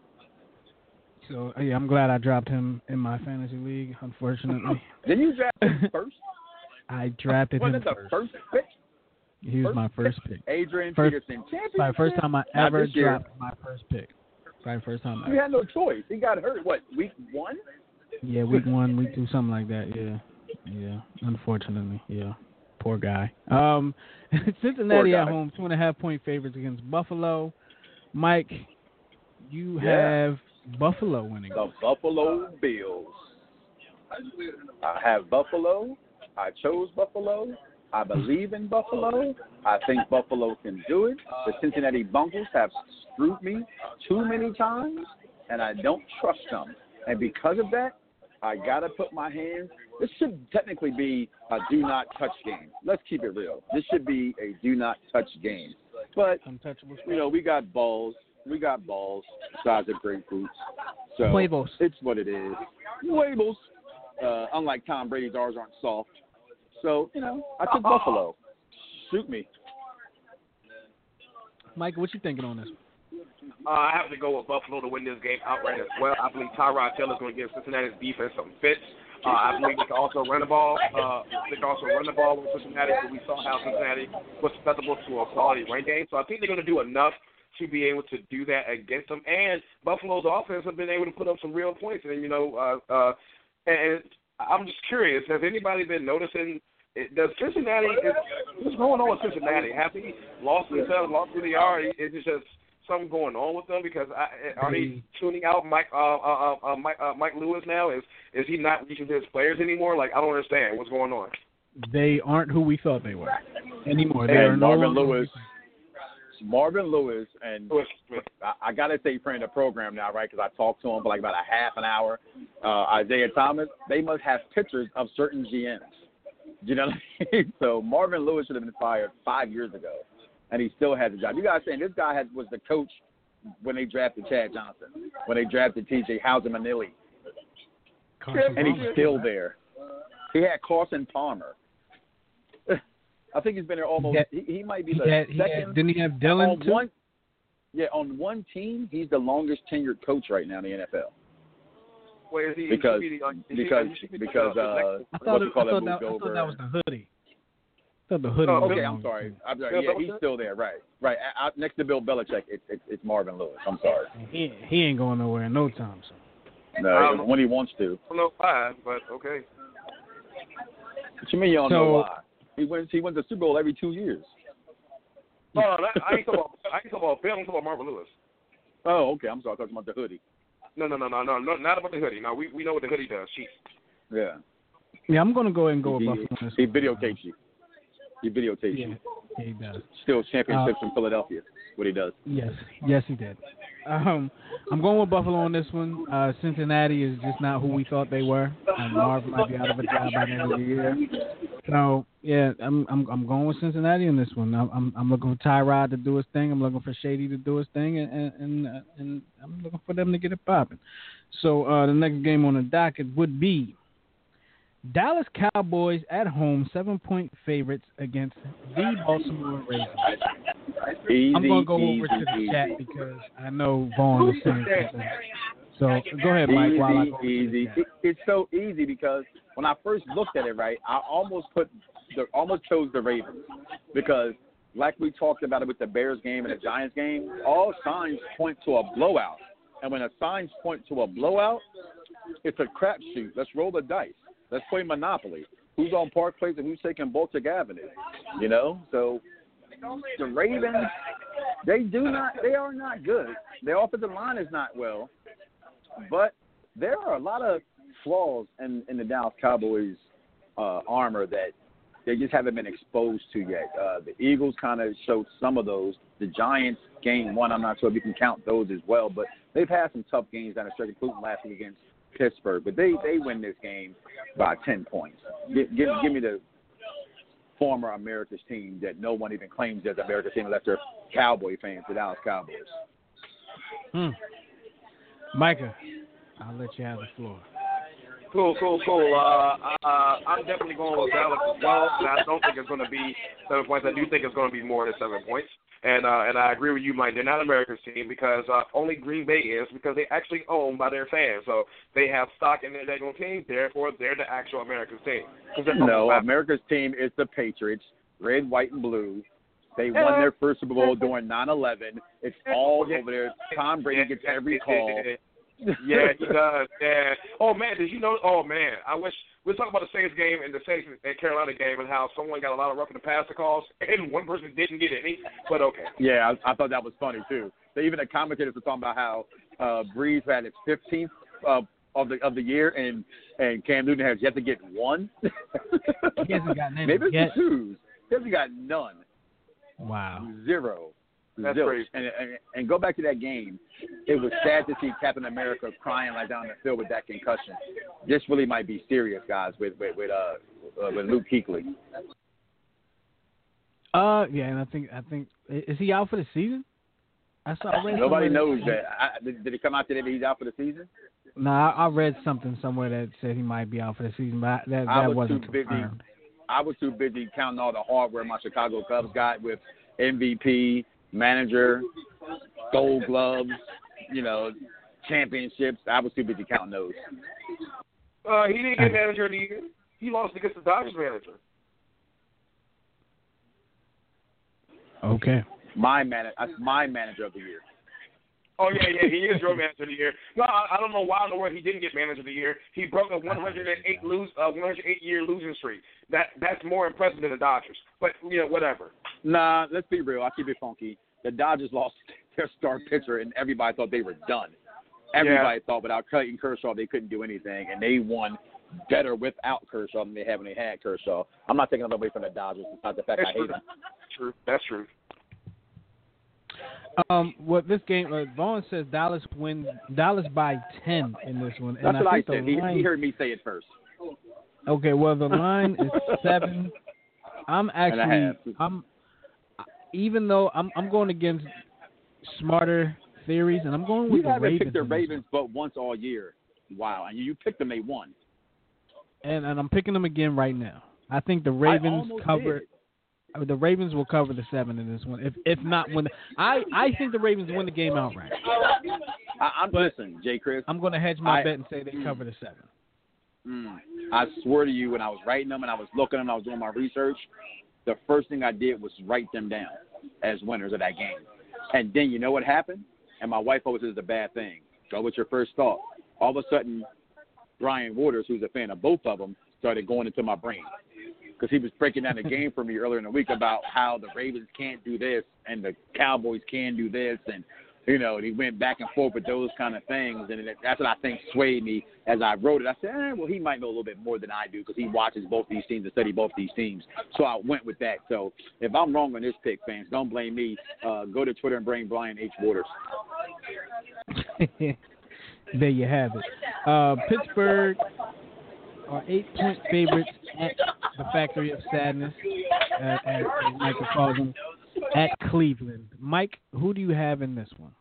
So yeah, I'm glad I dropped him in my fantasy league. Unfortunately, Didn't you draft him first? I drafted Wasn't him it the first. first pick? He was first my first pick. Adrian First- Peterson, championship. Sorry, first time I Not ever this year. dropped my first pick. Sorry, first time. You Ever. had no choice. He got hurt. What, week one? Yeah, week one, week two, something like that. Yeah, yeah. Unfortunately, yeah. Poor guy. Um, Cincinnati Poor at guy. home, two and a half point favorites against Buffalo. Mike, you Yeah. have Buffalo winning. The Buffalo Bills. I have Buffalo. I chose Buffalo. I believe in Buffalo. I think Buffalo can do it. The Cincinnati Bengals have screwed me too many times, and I don't trust them. And because of that, I gotta put my hands. This should technically be a do not touch game. Let's keep it real. This should be a do not touch game. But Untouchable. you know, we got balls. We got balls the size of grapefruits. So Huevos. it's what it is. Huevos. Uh, unlike Tom Brady's, ours aren't soft. So you know, I took Buffalo. Shoot me. Mike, what you thinking on this? Uh, I have to go with Buffalo to win this game outright as well. I believe Tyrod Taylor is going to give Cincinnati's defense some fits. Uh, I believe they can also run the ball. Uh, they can also run the ball with Cincinnati. But we saw how Cincinnati was susceptible to a quality run game. So I think they're going to do enough to be able to do that against them. And Buffalo's offense have been able to put up some real points. And, you know, uh, uh, and I'm just curious, has anybody been noticing, it, does Cincinnati, is, what's going on with Cincinnati? Have they lost themselves, lost who they are? Is it just something going on with them? Because I, are they tuning out Mike uh, uh, uh, Mike, uh, Mike Lewis now? Is is he not reaching his players anymore? Like, I don't understand what's going on. They aren't who we thought they were anymore. They And are Marvin no Lewis. Marvin Lewis, and I, I got to say, friend of the program now, right, because I talked to him for like about a half an hour. Uh, Isaiah Thomas, they must have pictures of certain G Ms. You know what I mean? So Marvin Lewis should have been fired five years ago, and he still has a job. You guys saying this guy had, was the coach when they drafted Chad Johnson, when they drafted T J Houser-Manili, and he's still there. He had Carson Palmer. I think he's been there almost. He, had, he, he might be the he had, second. He had, didn't he have Dylan on too? One, yeah, on one team, he's the longest tenured coach right now in the N F L. Well, is he, because is he, uh, is because he, is he, because uh, I thought, it, I, call thought that, that, I over. thought that was the hoodie. I thought the hoodie. Oh, was okay, the I'm sorry. too. I'm sorry. Yeah, he's still there. Right, right. I, I, next to Bill Belichick, it's it, it's Marvin Lewis. I'm sorry. He he ain't going nowhere in no time. So. No, um, when he wants to. I don't know why, but okay. What you mean you don't so, know why? He wins. He wins the Super Bowl every two years. Oh, no, I ain't talking about. I ain't talking about Bill. I'm talking about Marvin Lewis. Oh, okay. I'm sorry. I'm talking about the hoodie. No, no, no, no, no, no, not about the hoodie. No, we we know what the hoodie does. She. Yeah. Yeah, I'm gonna go ahead and go he, with Buffalo. On this he one. videotapes you. He videotapes yeah, you. Yeah, he does. Still championships uh, in Philadelphia. What he does. Yes, yes, he did. Um, I'm going with Buffalo on this one. Uh, Cincinnati is just not who we thought they were. Um, Marvin might be out of a job by the end of the year. So yeah, I'm I'm I'm going with Cincinnati on this one. I'm I'm, I'm looking for Tyrod to do his thing. I'm looking for Shady to do his thing, and and and, uh, and I'm looking for them to get it popping. So uh, the next game on the docket would be Dallas Cowboys at home, seven-point favorites against the Baltimore Ravens. Easy, I'm going to go easy, over to the easy. chat because I know Vaughn is saying something. So go ahead, Mike, easy, while I go easy. over to the chat. It, it's so easy because when I first looked at it, right, I almost put the almost chose the Ravens because, like we talked about it with the Bears game and the Giants game, all signs point to a blowout. And when the signs point to a blowout, it's a crapshoot. Let's roll the dice. Let's play Monopoly. Who's on Park Place and who's taking Baltic Avenue? You know? So the Ravens, they do not, they are not good. Their offensive line is not well. But there are a lot of flaws in, in the Dallas Cowboys uh, armor that they just haven't been exposed to yet. Uh, the Eagles kind of showed some of those. The Giants, game one, I'm not sure if you can count those as well. But they've had some tough games down the stretch, including last week against Pittsburgh, but they, they win this game by ten points. Give, give, give me the former America's team that no one even claims as America's team unless they're Cowboy fans, the Dallas Cowboys. Hmm. Micah, I'll let you have the floor. Cool, cool, cool. Uh, uh, I'm definitely going with Dallas as well, and I don't think it's going to be seven points. I do think it's going to be more than seven points. And uh, and I agree with you, Mike. They're not America's team because uh, only Green Bay is because they actually owned by their fans. So they have stock in their national team. Therefore, they're the actual America's team. No, America's team is the Patriots, red, white, and blue. They won their first Super Bowl during nine eleven. It's all over there. Tom Brady gets every call. Yeah, he does. Yeah. Oh man, did you know? Oh man, I wish we we're talking about the Saints game and the Saints and Carolina game and how someone got a lot of roughing the passer calls and one person didn't get any. But okay. Yeah, I, I thought that was funny too. So even the commentators were talking about how uh, Breeze had his fifteenth uh, of the of the year and and Cam Newton has yet to get one. He hasn't gotten any Maybe it's yet. the twos. He hasn't got none. Wow. Zero. That's Zilch. crazy. And, and and go back to that game. It was sad to see Captain America crying like down the field with that concussion. this really might be serious, guys, with with with, uh, uh, with Luke Kuechly. Uh, yeah, and I think I think is he out for the season? I saw. I read Nobody somewhere knows that. I, did, did it come out today that he's out for the season? No, nah, I, I read something somewhere that said he might be out for the season, but that I that was wasn't too busy. confirmed. I was too busy counting all the hardware my Chicago Cubs got with M V P, manager, Gold Gloves, you know, championships. I was too busy counting those. Uh, he didn't get manager of the year. He lost against the Dodgers manager. Okay. My man, that's my manager of the year. Oh yeah, yeah, he is your manager of the year. No, I, I don't know why in the world he didn't get manager of the year. He broke a one hundred eight lose, uh, one hundred eight year losing streak. That that's more impressive than the Dodgers. But you know, whatever. Nah, let's be real. I keep it funky. The Dodgers lost their star pitcher, and everybody thought they were done. Everybody yeah. thought without Clayton Kershaw they couldn't do anything, and they won better without Kershaw than they have when they had Kershaw. I'm not taking it away from the Dodgers. It's not the fact that's I hate true. them. True. That's true. Um, well, this game, uh, Vaughn says Dallas win Dallas by ten in this one. And That's I what think I said. The line, he, he heard me say it first. Okay, well the line is seven. I'm actually, I'm even though I'm I'm going against smarter theories, and I'm going with you the Ravens. You haven't picked the Ravens but once all year. Wow, and you picked them, they won. And and I'm picking them again right now. I think the Ravens cover. Did. The Ravens will cover the seven in this one. If if not, when I I think the Ravens win the game outright. I, I'm but listen, Jay Chris. I'm going to hedge my I, bet and say they cover the seven. Mm, I swear to you, when I was writing them and I was looking and I was doing my research, the first thing I did was write them down as winners of that game. And then you know what happened? And my wife always says it's a bad thing. Go with your first thought. All of a sudden, Brian Waters, who's a fan of both of them, started going into my brain. Because he was breaking down the game for me earlier in the week about how the Ravens can't do this and the Cowboys can do this. And, you know, and he went back and forth with those kind of things. And that's what I think swayed me as I wrote it. I said, eh, well, he might know a little bit more than I do because he watches both these teams and study both these teams. So I went with that. So if I'm wrong on this pick, fans, don't blame me. Uh, go to Twitter and bring Brian H. Waters. There you have it. Uh, Pittsburgh are eight-point favorites at the Factory of Sadness, uh, as Michael calls them, at Cleveland. Mike, who do you have in this one?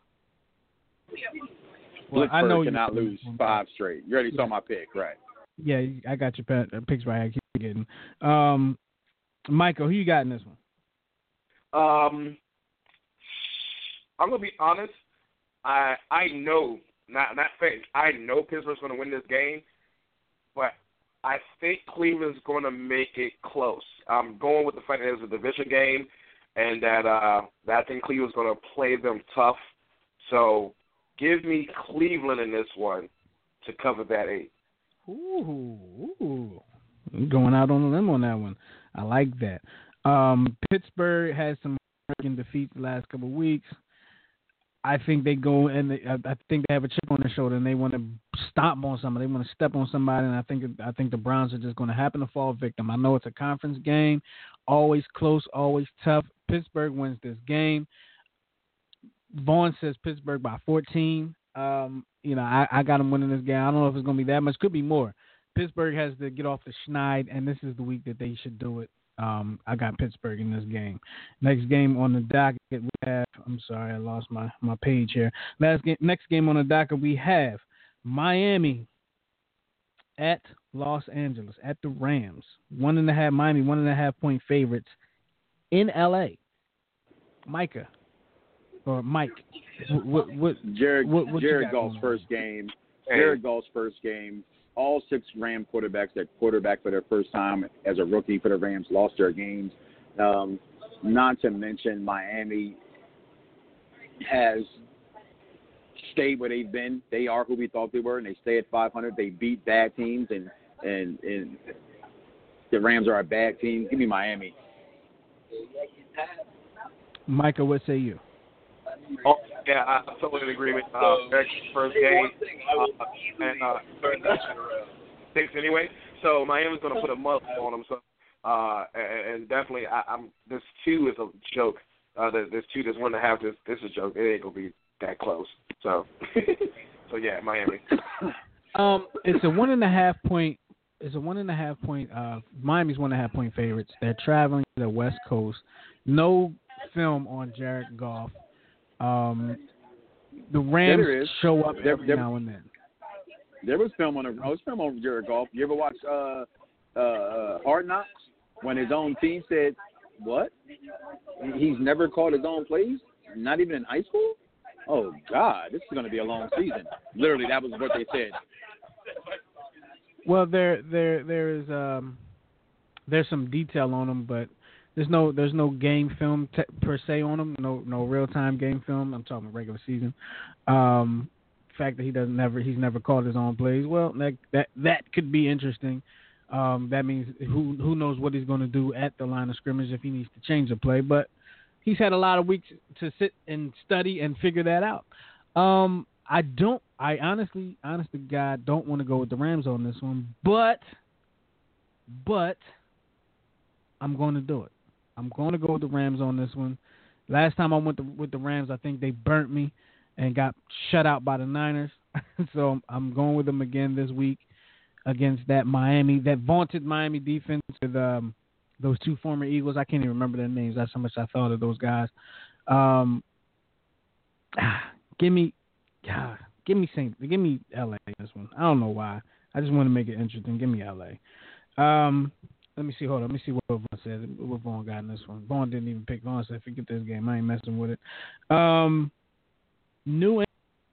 Well, I know you cannot lose five straight. You already yeah. saw my pick, right? Yeah, I got your picks right. I keep getting. Um, Michael, who you got in this one? Um, I'm gonna be honest. I I know not not fake. I know Pittsburgh's gonna win this game, but I think Cleveland's going to make it close. I'm going with the fact that it's a division game and that, uh, that I think Cleveland's going to play them tough. So give me Cleveland in this one to cover that eight. Ooh, ooh. I'm going out on a limb on that one. I like that. Um, Pittsburgh has some defeats the last couple of weeks. I think they go and they, I think they have a chip on their shoulder and they want to stomp on somebody. They want to step on somebody, and I think I think the Browns are just going to happen to fall victim. I know it's a conference game, always close, always tough. Pittsburgh wins this game. Vaughn says Pittsburgh by fourteen. Um, you know, I, I got them winning this game. I don't know if it's going to be that much. Could be more. Pittsburgh has to get off the schneid, and this is the week that they should do it. Um, I got Pittsburgh in this game. Next game on the docket we have. I'm sorry, I lost my, my page here. Last game, next game on the docket we have Miami at Los Angeles at the Rams. One and a half Miami, one and a half point favorites in L A. Micah or Mike. What what Jared what, what Jared Goff's first game. Jared Goff's first game. All six Ram quarterbacks that quarterback for their first time as a rookie for the Rams lost their games. Um, not to mention Miami has stayed where they've been. They are who we thought they were, and they stay at five hundred. They beat bad teams, and, and, and the Rams are a bad team. Give me Miami. Michael, what say you? Oh, yeah, I'm totally in agreement. Uh, first game, uh, and uh, six anyway. So Miami's going to put a muzzle on them. So, uh, and, and definitely, I, I'm this two is a joke. Uh, this two, this one and a half, this this is a joke. It ain't gonna be that close. So, so yeah, Miami. Um, it's a one and a half point. It's a one and a half point. Uh, Miami's one and a half point favorites. They're traveling to the West Coast. No film on Jared Goff. Um, the Rams show up there, every there, now and then. There was film on. A, oh, was film on Jared Goff. You ever watch uh, uh, Hard Knocks when his own team said, "What? He's never called his own plays, not even in high school." Oh God, this is going to be a long season. Literally, that was what they said. Well, there, there, there is um, there's some detail on him, but there's no, there's no game film te- per se on him. No, no real time game film. I'm talking regular season. Um, the fact that he doesn't never, he's never called his own plays. Well, that that that could be interesting. Um, that means who who knows what he's going to do at the line of scrimmage if he needs to change the play, but. He's had a lot of weeks to sit and study and figure that out. Um, I don't. I honestly, honest to God, don't want to go with the Rams on this one, but, but, I'm going to do it. I'm going to go with the Rams on this one. Last time I went to, with the Rams, I think they burnt me and got shut out by the Niners. So I'm going with them again this week against that Miami, that vaunted Miami defense with um. Those two former Eagles, I can't even remember their names. That's how much I thought of those guys. Um, ah, give me, ah, give me Saint, give me L A this one. I don't know why. I just want to make it interesting. Give me L A. Um, let me see. Hold on. Let me see what Vaughn said. What Vaughn got in this one. Vaughn didn't even pick. Vaughn said, "Forget this game. I ain't messing with it." Um, New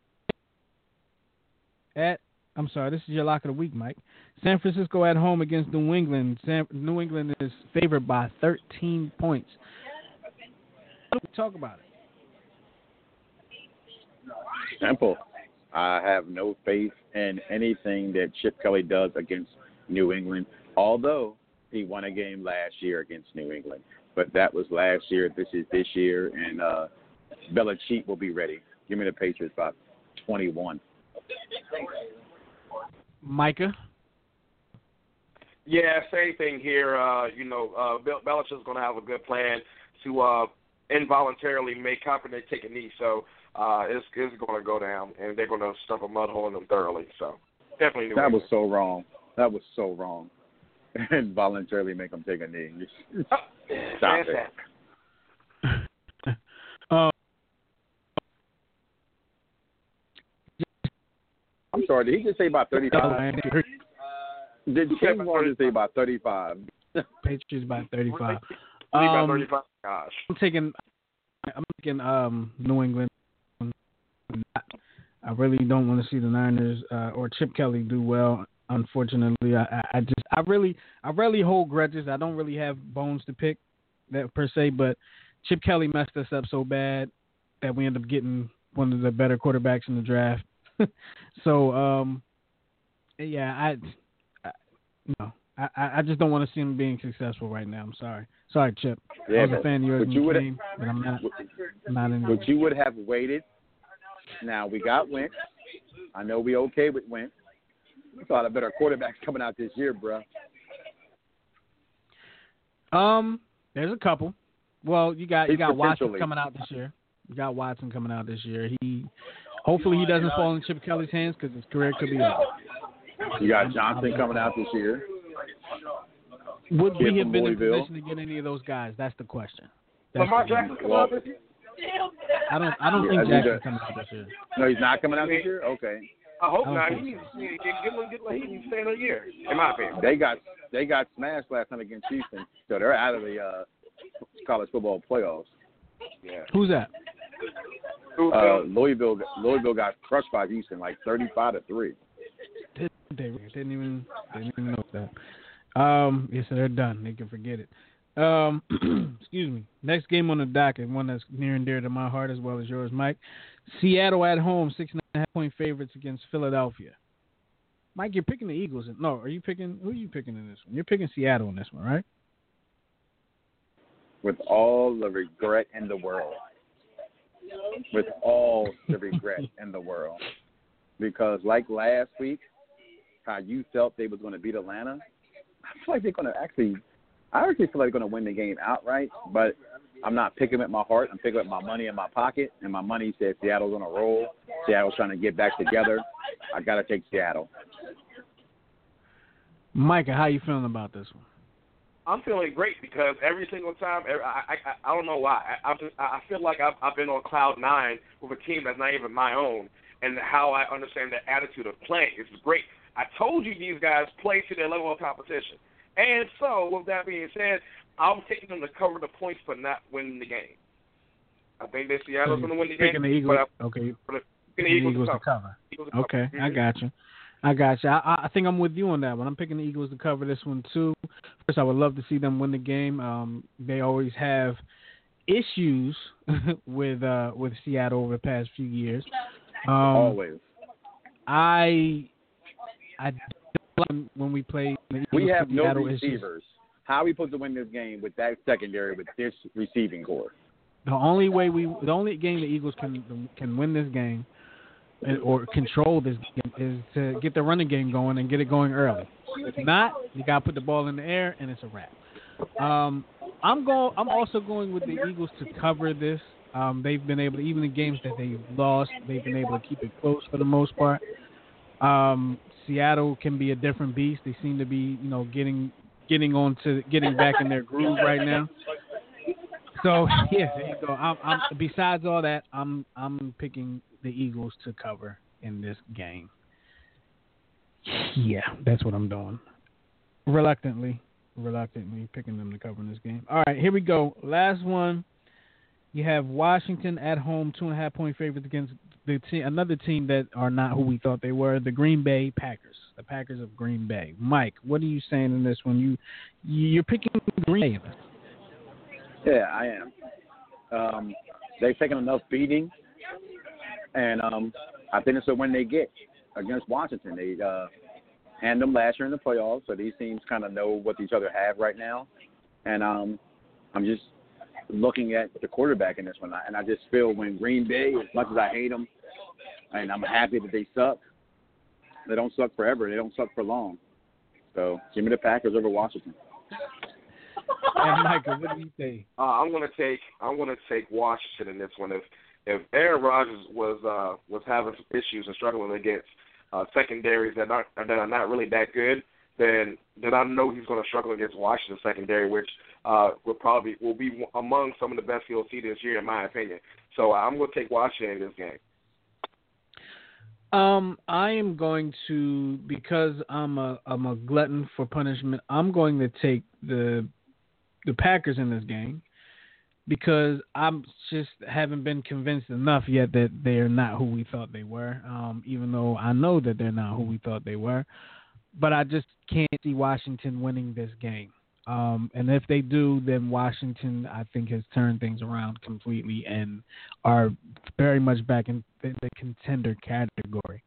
at. I'm sorry, this is your lock of the week, Mike. San Francisco at home against New England. San, New England is favored by thirteen points. How do we talk about it? Simple. I have no faith in anything that Chip Kelly does against New England, although he won a game last year against New England. But that was last year. This is this year, and uh, Belichick will be ready. Give me the Patriots by twenty-one. Micah? Yeah, same thing here. Uh, you know, uh, Bill Belichick's going to have a good plan to uh, involuntarily make Kaepernick take a knee. So uh, it's, it's going to go down, and they're going to stuff a mud hole in them thoroughly. So definitely. That was so wrong. That was so wrong. Involuntarily make him take a knee. Stop it. uh, I'm sorry, did he just say about thirty-five? Did Tim Warner say about thirty-five? Patriots by thirty-five. Um, thirty-five. Gosh. I'm taking, I'm taking um, New England. I really don't want to see the Niners uh, or Chip Kelly do well. Unfortunately, I, I just, I really, I rarely hold grudges. I don't really have bones to pick that per se, but Chip Kelly messed us up so bad that we end up getting one of the better quarterbacks in the draft. so, um, yeah, I, I no, I, I just don't want to see him being successful right now. I'm sorry. Sorry, Chip. Yeah, I was a fan of yours but you when would you came, but I'm not, I'm not in But you would have waited. Now, we got Wentz. I know we okay with Wentz. We thought of better quarterbacks coming out this year, bro. Um, there's a couple. Well, you got you He's got Watson potentially- coming out this year. You got Watson coming out this year. He hopefully he doesn't fall in Chip Kelly's hands because his career could be over. You got Johnson coming out this year. Would Kid we have from been in Louisville. position to get any of those guys? That's the question. That's Lamar the Jackson question. come out this year? I don't. I don't Yeah, think I think Jackson's that- coming out this year. No, he's not coming out this year? Okay. I hope I don't not. think He needs to get, get, get, get, he needs to stay another year, in my opinion. They got they got smashed last time against Houston, so they're out of the uh, college football playoffs. Yeah. Who's that? Uh, Louisville Louisville got crushed by Houston like thirty-five to three. Did they didn't even didn't even know that. Um, yeah, so they're done. They can forget it. Um, excuse me. Next game on the docket, one that's near and dear to my heart as well as yours, Mike. Seattle at home, six and a half point favorites against Philadelphia. Mike, you're picking the Eagles. No, are you picking? Who are you picking in this one? You're picking Seattle in this one, right? With all the regret in the world. With all the regret in the world. Because like last week, how you felt they was going to beat Atlanta, I feel like they're going to actually – I actually feel like they're going to win the game outright, but I'm not picking with my heart. I'm picking with my money in my pocket, and my money says Seattle's on a roll. Seattle's trying to get back together. I got to take Seattle. Micah, how you feeling about this one? I'm feeling great because every single time, I I, I, I don't know why. I, I, just, I feel like I've, I've been on cloud nine with a team that's not even my own, and how I understand their attitude of playing. It's great. I told you these guys play to their level of competition. And so, with that being said, I'm taking them to cover the points for not winning the game. I think that Seattle's going to win the Picking game. The Eagles, but I, okay. The, the Eagles, Eagles to cover. cover. Eagles to okay, cover. I got you. I got you. I, I think I'm with you on that one. I'm picking the Eagles to cover this one, too. First, I would love to see them win the game. Um, they always have issues with uh, with Seattle over the past few years. Um, Always. I I when we play the Eagles, we have no Seattle receivers. How are we supposed to win this game with that secondary with this receiving core? The only way we, the only game the Eagles can can win this game or control this game is to get the running game going and get it going early. If not, you got to put the ball in the air and it's a wrap. Um, I'm going. I'm also going with the Eagles to cover this. Um, they've been able to, even the games that they've lost, they've been able to keep it close for the most part. Um, Seattle can be a different beast. They seem to be, you know, getting getting on to getting back in their groove right now. So yeah, there you go. I'm, I'm, besides all that, I'm I'm picking the Eagles to cover in this game. Yeah, that's what I'm doing. Reluctantly, reluctantly picking them to cover in this game. All right, here we go. Last one. You have Washington at home, two and a half point favorites against the team, another team that are not who we thought they were, the Green Bay Packers, the Packers of Green Bay. Mike, what are you saying in this one? You you're picking Green Bay. Yeah, I am. Um, they've taken enough beating, and um, I think it's a win they get against Washington. They uh, had them last year in the playoffs, so these teams kind of know what each other have right now. And um, I'm just looking at the quarterback in this one, and I just feel when Green Bay, as much as I hate them, and I'm happy that they suck, they don't suck forever. They don't suck for long. So give me the Packers over Washington. And Michael, what do you think? Uh, I'm gonna take I'm gonna take Washington in this one. If if Aaron Rodgers was uh, was having some issues and struggling against uh, secondaries that are that are not really that good, then then I know he's gonna struggle against Washington secondary, which uh, will probably will be among some of the best you'll see this year, in my opinion. So uh, I'm gonna take Washington in this game. Um, I am going to, because I'm a I'm a glutton for punishment. I'm going to take the the Packers in this game because I'm just haven't been convinced enough yet that they're not who we thought they were. Um, even though I know that they're not who we thought they were, but I just can't see Washington winning this game. Um, and if they do, then Washington, I think, has turned things around completely and are very much back in the, the contender category.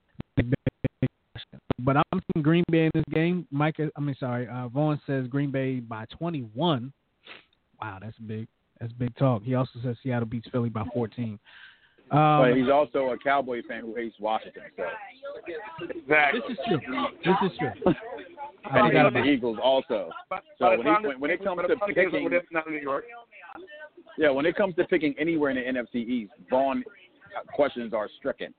But I'm seeing Green Bay in this game. Mike, I mean, sorry, uh, Vaughn says Green Bay by twenty-one. Wow, that's big. That's big talk. He also says Seattle beats Philly by fourteen. Um, but he's also a Cowboy fan who hates Washington. So exactly. This is true. This is true. I think out the Eagles also. So when, he, when, when it comes to picking, yeah, when it comes to picking anywhere in the N F C East, Vaughn questions are stricken.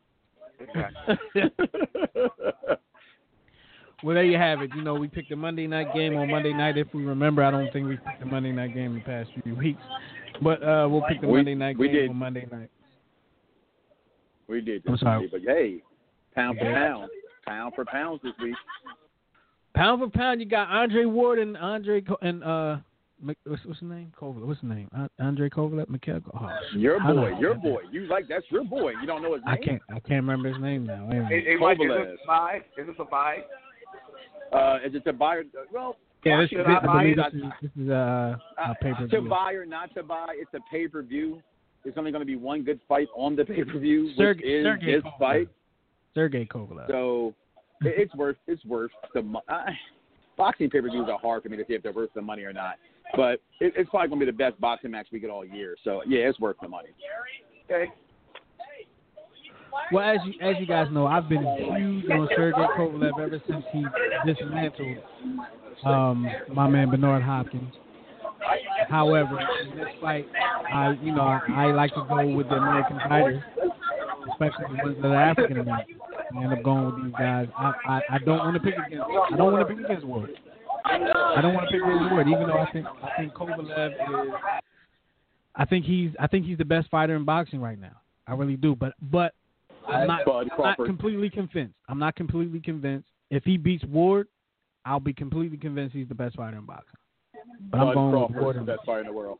Well, there you have it. You know, we picked the Monday night game on Monday night. If we remember, I don't think we picked the Monday night game in the past few weeks. But uh, we'll pick the we, Monday night game did. on Monday night. We did. I'm sorry. But, hey, pound for pound. Pound for pound this week. Pound for pound, you got Andre Ward and Andre Co- and uh, what's, what's his name? Kovalev. What's his name? Andre Kovalev. Mikhail. Oh, your boy. Your boy. You like that's your boy. You don't know his name. I can't. I can't remember his name now. Hey, hey, Mike, is this a buy? Is this a buy? Uh, is it to buy or well? Yeah, this, this, this, I believe this is, this is uh, a pay per view. To buy or not to buy, it's a pay per view. There's only going to be one good fight on the pay per view, which Sergey, is Sergey this Kovalev. fight. Sergey Kovalev. So it, it's worth it's worth the money. Boxing pay per views are hard for me to see if they're worth the money or not, but it, it's probably going to be the best boxing match we get all year. So yeah, it's worth the money. Okay. Well, as you as you guys know, I've been huge on Sergey Kovalev ever since he dismantled um, my man Bernard Hopkins. However, in this fight, I you know I, I like to go with the American fighters, especially the ones that are African American. I end up going with these guys. I, I, I don't want to pick against. I don't want to pick against Ward. I don't want to pick against Ward, even though I think I think Kovalev is. I think he's I think he's the best fighter in boxing right now. I really do. But but I'm not, I'm not completely convinced. I'm not completely convinced. If he beats Ward, I'll be completely convinced he's the best fighter in boxing. But Bud I'm going Crawford with Ward. is the best fighter in the world.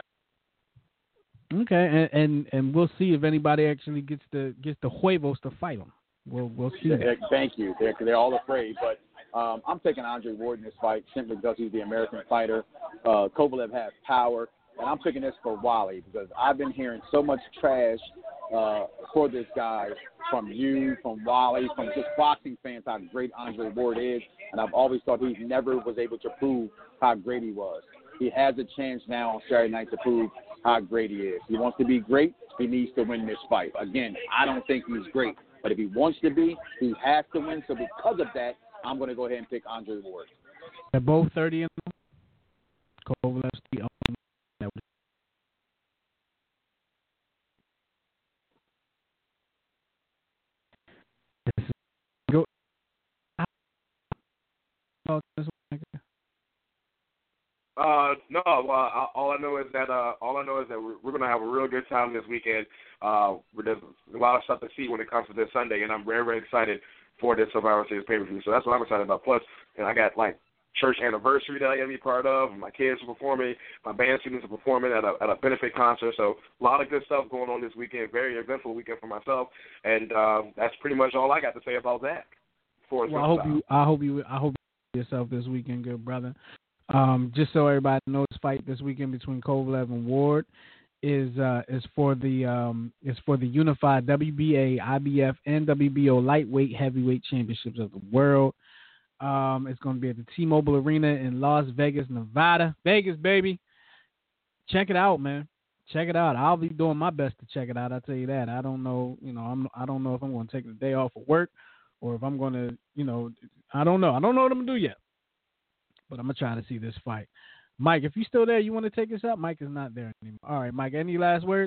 Okay, and, and and we'll see if anybody actually gets the gets the huevos to fight him. We'll we'll see. Yeah, that. thank you. They're they're all afraid, but um, I'm taking Andre Ward in this fight simply because he's the American fighter. Uh, Kovalev has power, and I'm picking this for Wally because I've been hearing so much trash uh, for this guy from you, from Wally, from just boxing fans how great Andre Ward is, and I've always thought he never was able to prove how great he was. He has a chance now on Saturday night to prove how great he is. He wants to be great. He needs to win this fight. Again, I don't think he's great, but if he wants to be, he has to win. So because of that, I'm going to go ahead and pick Andre Ward. They're both thirty and Kovalev's the only. Go. Uh, no. Uh, all I know is that uh, all I know is that we're, we're going to have a real good time this weekend. Uh, there's a lot of stuff to see when it comes to this Sunday, and I'm very, very excited for this Survivor Series pay-per-view. So that's what I'm excited about. Plus, and I got like church anniversary that I got to be part of. My kids are performing. My band students are performing at a at a benefit concert. So a lot of good stuff going on this weekend. Very eventful weekend for myself, and uh, that's pretty much all I got to say about that. For well, I hope you. I hope you. I hope you yourself this weekend, good brother. Um, just so everybody knows, this fight this weekend between Kovalev and Ward is uh, is for the um, is for the unified W B A, I B F, and W B O lightweight heavyweight championships of the world. Um, it's going to be at the T-Mobile Arena in Las Vegas, Nevada. Vegas, baby. Check it out, man. Check it out. I'll be doing my best to check it out. I'll tell you that. I don't know, you know, I'm I don't know if I'm going to take the day off of work or if I'm going to, you know, I don't know. I don't know what I'm going to do yet. But I'm going to try to see this fight. Mike, if you're still there, you want to take us out? Mike is not there anymore. All right, Mike, any last words?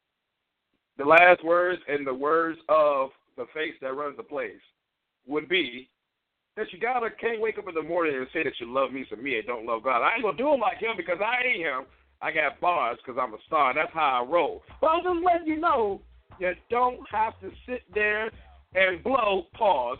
The last words and the words of the face that runs the place would be that you gotta can't wake up in the morning and say that you love me some me and don't love God. I ain't going to do it like him because I ain't him. I got bars because I'm a star. That's how I roll. But I'm just letting you know you don't have to sit there and blow, pause,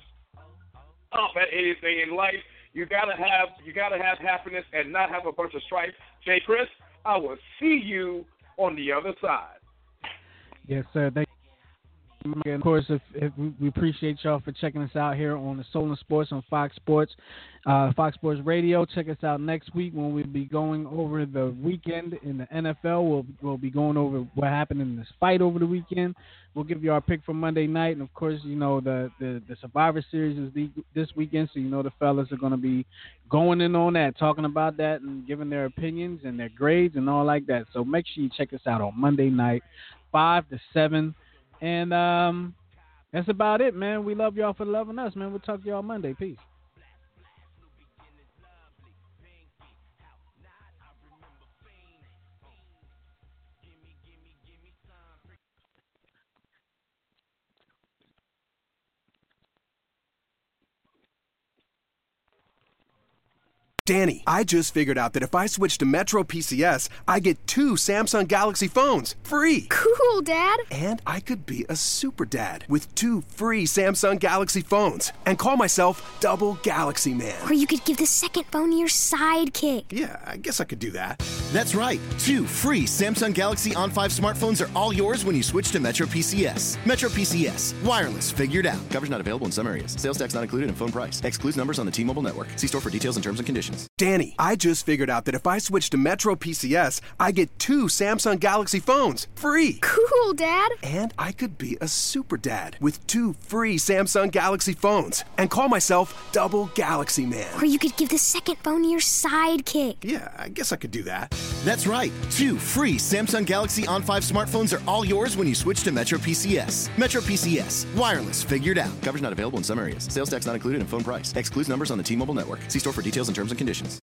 up at anything in life. You gotta have you gotta have happiness and not have a bunch of strife. Jay Chris, I will see you on the other side. Yes, sir. Thank you. And of course, if, if we appreciate y'all for checking us out here on the Soul and Sports on Fox Sports, uh, Fox Sports Radio. Check us out next week when we'll be going over the weekend in the N F L. We'll we'll be going over what happened in this fight over the weekend. We'll give you our pick for Monday night, and of course, you know the the, the Survivor Series is the, this weekend, so you know the fellas are going to be going in on that, talking about that, and giving their opinions and their grades and all like that. So make sure you check us out on Monday night, five to seven. And um, that's about it, man. We love y'all for loving us, man. We'll talk to y'all Monday. Peace. Danny, I just figured out that if I switch to Metro P C S, I get two Samsung Galaxy phones free. Cool, Dad. And I could be a super dad with two free Samsung Galaxy phones and call myself Double Galaxy Man. Or you could give the second phone to your sidekick. Yeah, I guess I could do that. That's right. Two free Samsung Galaxy On five smartphones are all yours when you switch to Metro P C S. Metro P C S. Wireless. Figured out. Coverage not available in some areas. Sales tax not included in phone price. Excludes numbers on the T-Mobile network. See store for details and terms and conditions. Danny, I just figured out that if I switch to Metro P C S, I get two Samsung Galaxy phones free. Cool, Dad. And I could be a super dad with two free Samsung Galaxy phones and call myself Double Galaxy Man. Or you could give the second phone to your sidekick. Yeah, I guess I could do that. That's right. Two free Samsung Galaxy On five smartphones are all yours when you switch to Metro P C S. Metro P C S. Wireless. Figured out. Coverage not available in some areas. Sales tax not included in phone price. Excludes numbers on the T-Mobile network. See store for details and terms and conditions.